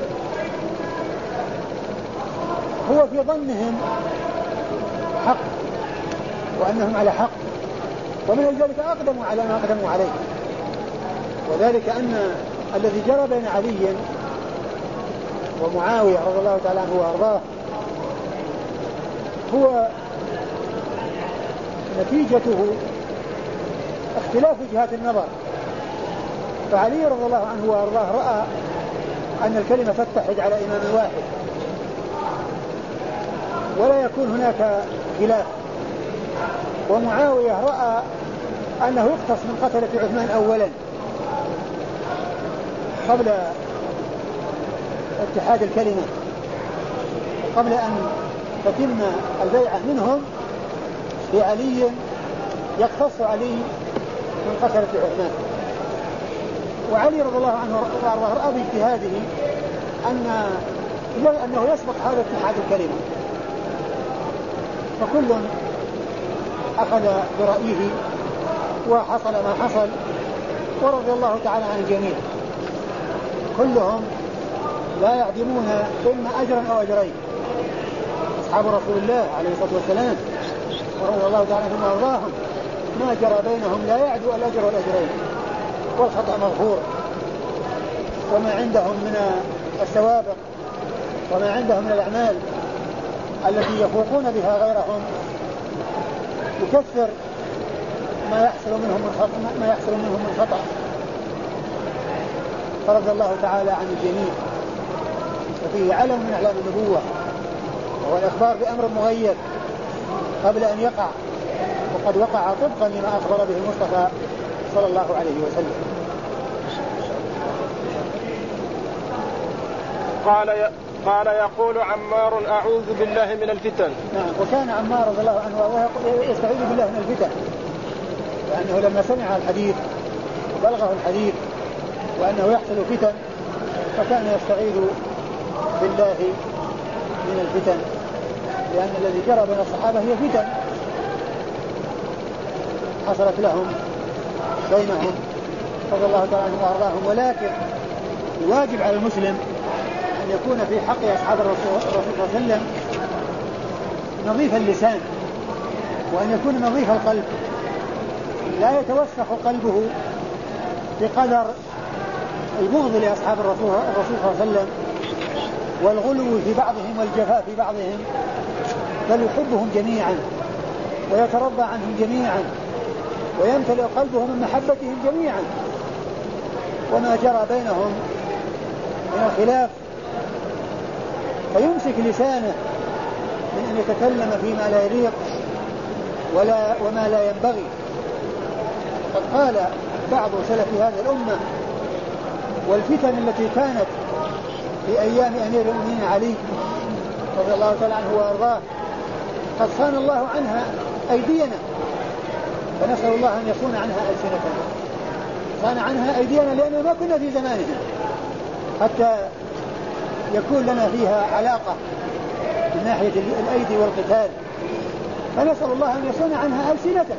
هو في ظنهم حق وأنهم على حق، ومن ذلك أقدموا على ما أقدموا عليه. وذلك أن الذي جرى بين علي ومعاوية رضي الله تعالى عنه وأرضاه هو نتيجته اختلاف وجهات النظر. فعلي رضي الله عنه وأرضاه رأى أن الكلمة تتحد على إمام واحد ولا يكون هناك خلاف، ومعاوية رأى أنه يقتص من قتلة عثمان أولا قبل اتحاد الكلمة، قبل أن تتم البيعة منهم لعلي، يقتص علي من قتلة عثمان. وعلي رضي الله عنه رأى باجتهاده أن أنه يسبق هذا اتحاد الكلمة، فكل أخذ برأيه وحصل ما حصل، ورضي الله تعالى عن الجميع. كلهم لا يعدمون إما أجرا أو أجرين، أصحاب رسول الله عليه الصلاة والسلام ورضي الله تعالى عنهم وأرضاهم ما جرى بينهم لا يعدو الأجر والأجرين، والخطأ مغفور، وما عندهم من السوابق وما عندهم من الأعمال التي يفوقون بها غيرهم يكثر ما يحصل منهم من خطأ ما يحصل منهم من خطأ. فرضي الله تعالى عن الجميع، وفيه علم من أعلام النبوة، وهو الإخبار بأمر مغيب قبل أن يقع، وقد وقع طبقا لما أخبر به المصطفى صلى الله عليه وسلم. قال ي... قال يقول عمار أعوذ بالله من الفتن. نعم. وكان عمار رضي الله عنه يستعيذ بالله من الفتن، لأنه لما سمع الحديث بلغه الحديث وأنه يحصل فتن فكان يستعيذ بالله من الفتن، لأن الذي جرى بين الصحابة هي فتن حصلت لهم بينهم رضي الله تعالى عنهم وأرضاهم. ولكن الواجب على المسلم أن يكون في حق أصحاب الرسول صلى الله عليه وسلم نظيف اللسان، وأن يكون نظيف القلب، لا يتوسخ قلبه بقدر البغض لأصحاب الرسول صلى الله عليه وسلم والغلو في بعضهم والجفاء في بعضهم، بل يحبهم جميعا ويترضى عنهم جميعا ويمتلئ قلبه من محبتهم جميعا. وما جرى بينهم من الخلاف فيمسك لسانه من أن يتكلم فيما لا يليق ولا وما لا ينبغي. قد قال بعض سلف هذه الأمة: والفتن التي كانت في أيام أمير المؤمنين علي رضي الله تعالى عنه وأرضاه قد صان الله عنها أيدينا، فنسأل الله أن يصون عنها ألسنتنا. صان عنها أيدينا لأنه ما كنا في زمانها حتى يكون لنا فيها علاقة من ناحية الأيدي والقتال، فنسأل الله أن يصون عنها ألسنتنا.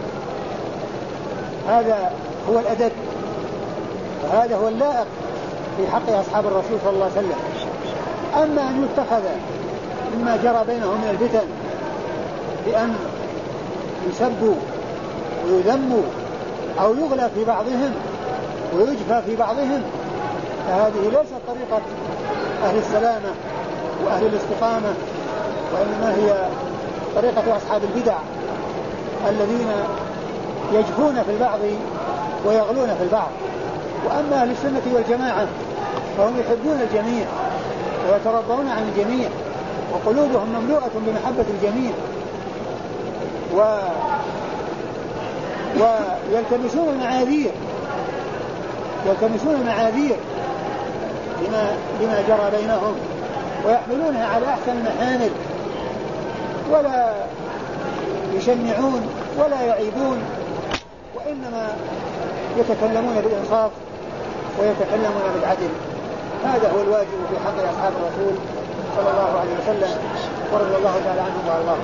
هذا هو الأدب، وهذا هو اللائق في حق أصحاب الرسول صلى الله عليه وسلم. أما أن يتخذ مما جرى بينهم من الفتن بأن يسبوا ويذموا أو يغلى في بعضهم ويجفى في بعضهم، فهذه ليست طريقة أهل السلامة وأهل الاستقامة، وإنما هي طريقة أصحاب البدع الذين يجفون في البعض ويغلون في البعض. وأما أهل السنة والجماعة فهم يحبون الجميع ويترضون عن الجميع وقلوبهم مملوءة بمحبة الجميع، و... ويلتمسون المعاذير يلتمسون المعاذير لما, لما جرى بينهم ويحملونها على أحسن المحامل، ولا يشنعون ولا يعيبون، وإنما يتكلمون بالإنصاف ويتكلمون بالعدل. هذا هو الواجب في حق أصحاب الرسول صلى الله عليه وسلم ورضي الله تعالى عنهم وأرضاهم.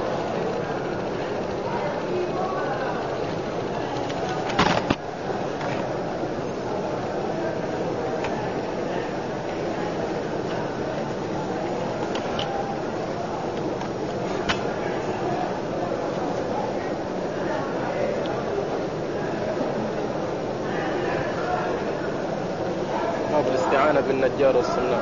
بالنجار والصناع.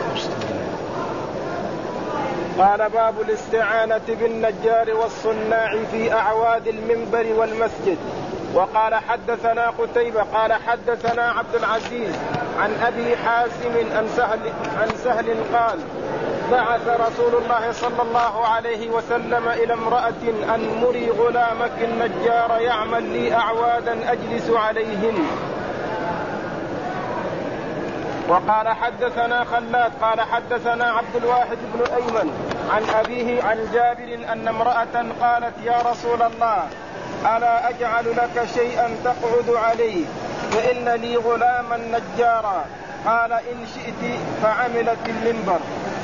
قال: باب الاستعانة بالنجار والصناع في أعواد المنبر والمسجد. وقال: حدثنا قتيبة قال حدثنا عبد العزيز عن أبي حازم عن سهل, عن سهل قال: بعث رسول الله صلى الله عليه وسلم إلى امرأة أن مري غلامك النجار يعمل لي أعوادا أجلس عليهن. وقال: حدثنا خلاد قال حدثنا عبد الواحد بن أيمن عن أبيه عن جابر أن امرأة قالت: يا رسول الله، ألا أجعل لك شيئا تقعد عليه فإن لي غلاما نجارا؟ قال: إن شئت. فعملت المنبر.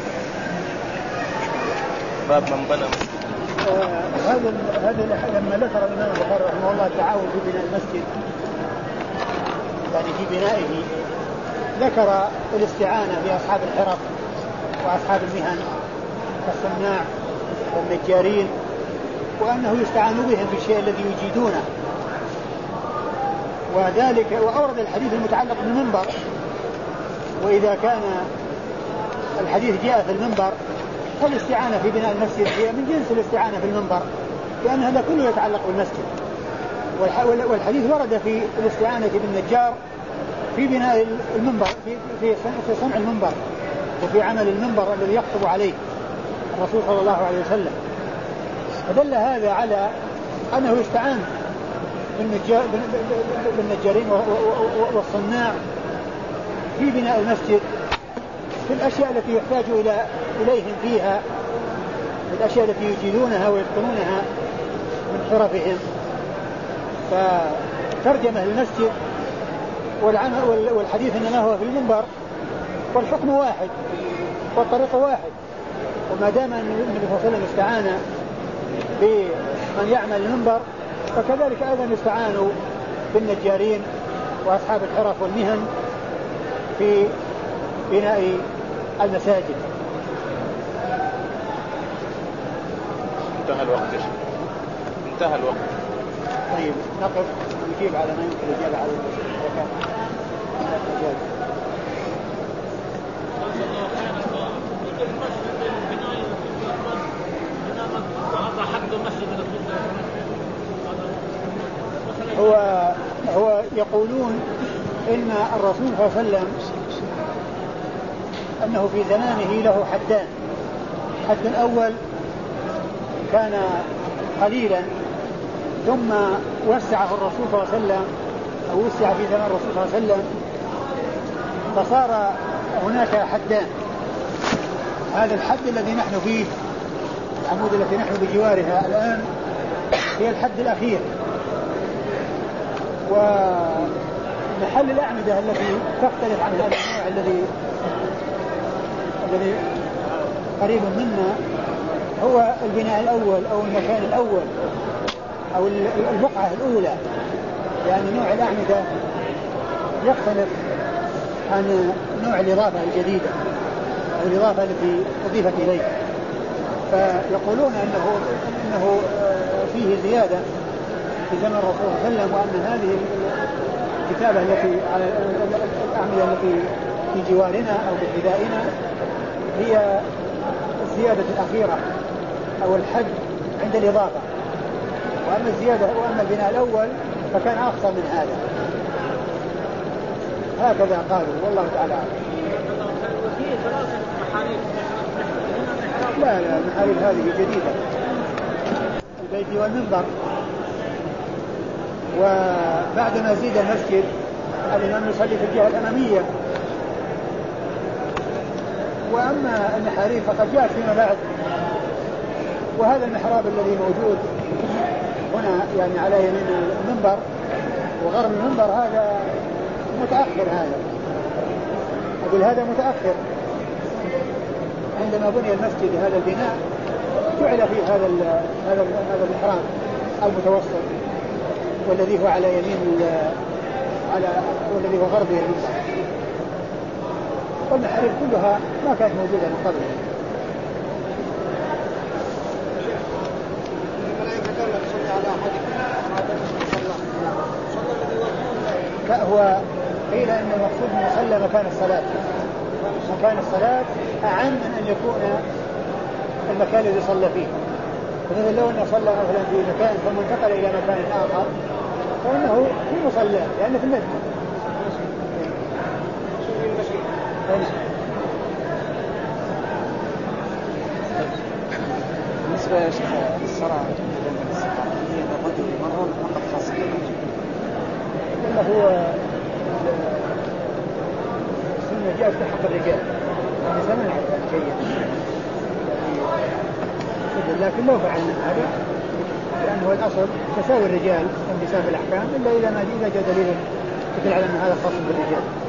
باب من بنى هذا هذا لما ذكر الإمام البخاري رحمه الله التعاون في بناء المسجد، يعني في بنائه، ذكر الاستعانة بأصحاب الحرف وأصحاب المهن كالصناع والنجارين، وأنه يستعان بهم في الشيء الذي يجيدونه. وذلك وأورد الحديث المتعلق بالمنبر، وإذا كان الحديث جاء في المنبر فالاستعانة في بناء المسجد هي من جنس الاستعانة في المنبر، لأن هذا كله يتعلق بالمسجد. والحديث ورد في الاستعانة بالنجار في بناء المنبر، في, في, في صنع المنبر وفي عمل المنبر الذي يخطب عليه الرسول صلى الله عليه وسلم. فدل هذا على أنه يستعان بالنجارين والصناع في بناء المسجد في الأشياء التي يحتاج إلى إليهم فيها، الأشياء التي يجيدونها ويتقنونها من حرفهم. فترجمة المسجد والحديث إنما هو في المنبر، والحكم واحد والطريق واحد. وما دام النبي صلى الله عليه وسلم استعان بمن يعمل المنبر، فكذلك أيضا يستعان بالنجارين وأصحاب الحرف والمهن في بناء المساجد. انتهى الوقت. انتهى الوقت. طيب نقف ونجيب على ما يمكن الإجابة على الوقت. هو هو يقولون إن الرسول صلى الله عليه وسلم أنه في زمانه له حدان. الحد الأول كان قليلا ثم وسعه الرسول صلى الله عليه وسلم، أو وسع في زمان الرسول صلى الله عليه وسلم، فصار هناك حدان. هذا الحد الذي نحن فيه، العمود التي نحن بجوارها الآن، هي الحد الأخير. ومحل الأعمدة التي تختلف عن هذا النوع الذي الذي قريب منا هو البناء الأول أو المكان الأول أو البقعة الأولى، يعني نوع الأعمدة يختلف عن نوع الإضافة الجديدة أو الإضافة التي أضيفت إليه. فيقولون أنه, إنه فيه زيادة في زمن الرسول صلى الله عليه وسلم، وأن هذه الكتابة التي على الأعمدة التي في جوارنا أو بحذائنا هي الزيادة الأخيرة أو الحد عند الإضافة، وأما الزيادة وأما البناء الأول فكان أقصر من هذا. هكذا قالوا والله تعالى أعلم. لا لا المحاريب هذه جديدة، البيت والمنبر. وبعدما زيد المسجد الإمام يصلي في الجهة الأمامية. وأما المحاريب فقد جاءت فيما بعد، وهذا المحراب الذي موجود هنا يعني على يمين المنبر وغرب المنبر هذا متأخر، هذا أقول هذا متأخر. عندما بني المسجد هذا البناء جعل فيه هذا هذا هذا المحراب المتوسط، والذي هو على يمين على والذي هو غرب المنبر. والمحاريب كلها ما كانت موجودة من قبل. فهو قيل ان المقصود من صلى مكان الصلاة. مكان الصلاة أعم من أن يكون المكان الذي صلى فيه. فمثلا لو أنه صلى مثلا في مكان ثم انتقل إلى مكان آخر فإنه في مصلى لأنه في المسجد. بالنسبة يا شيخ الصلاة هي الرجل مرة فقط خاصة ولا هو السنة جاءت في حق الرجال يعني زمن شيء، لكن لو فعلنا هذا لأنه الأصل تساوي الرجال والنساء في الأحكام إلا إذا ما جاء دليل يدل على أن هذا خاص بالرجال.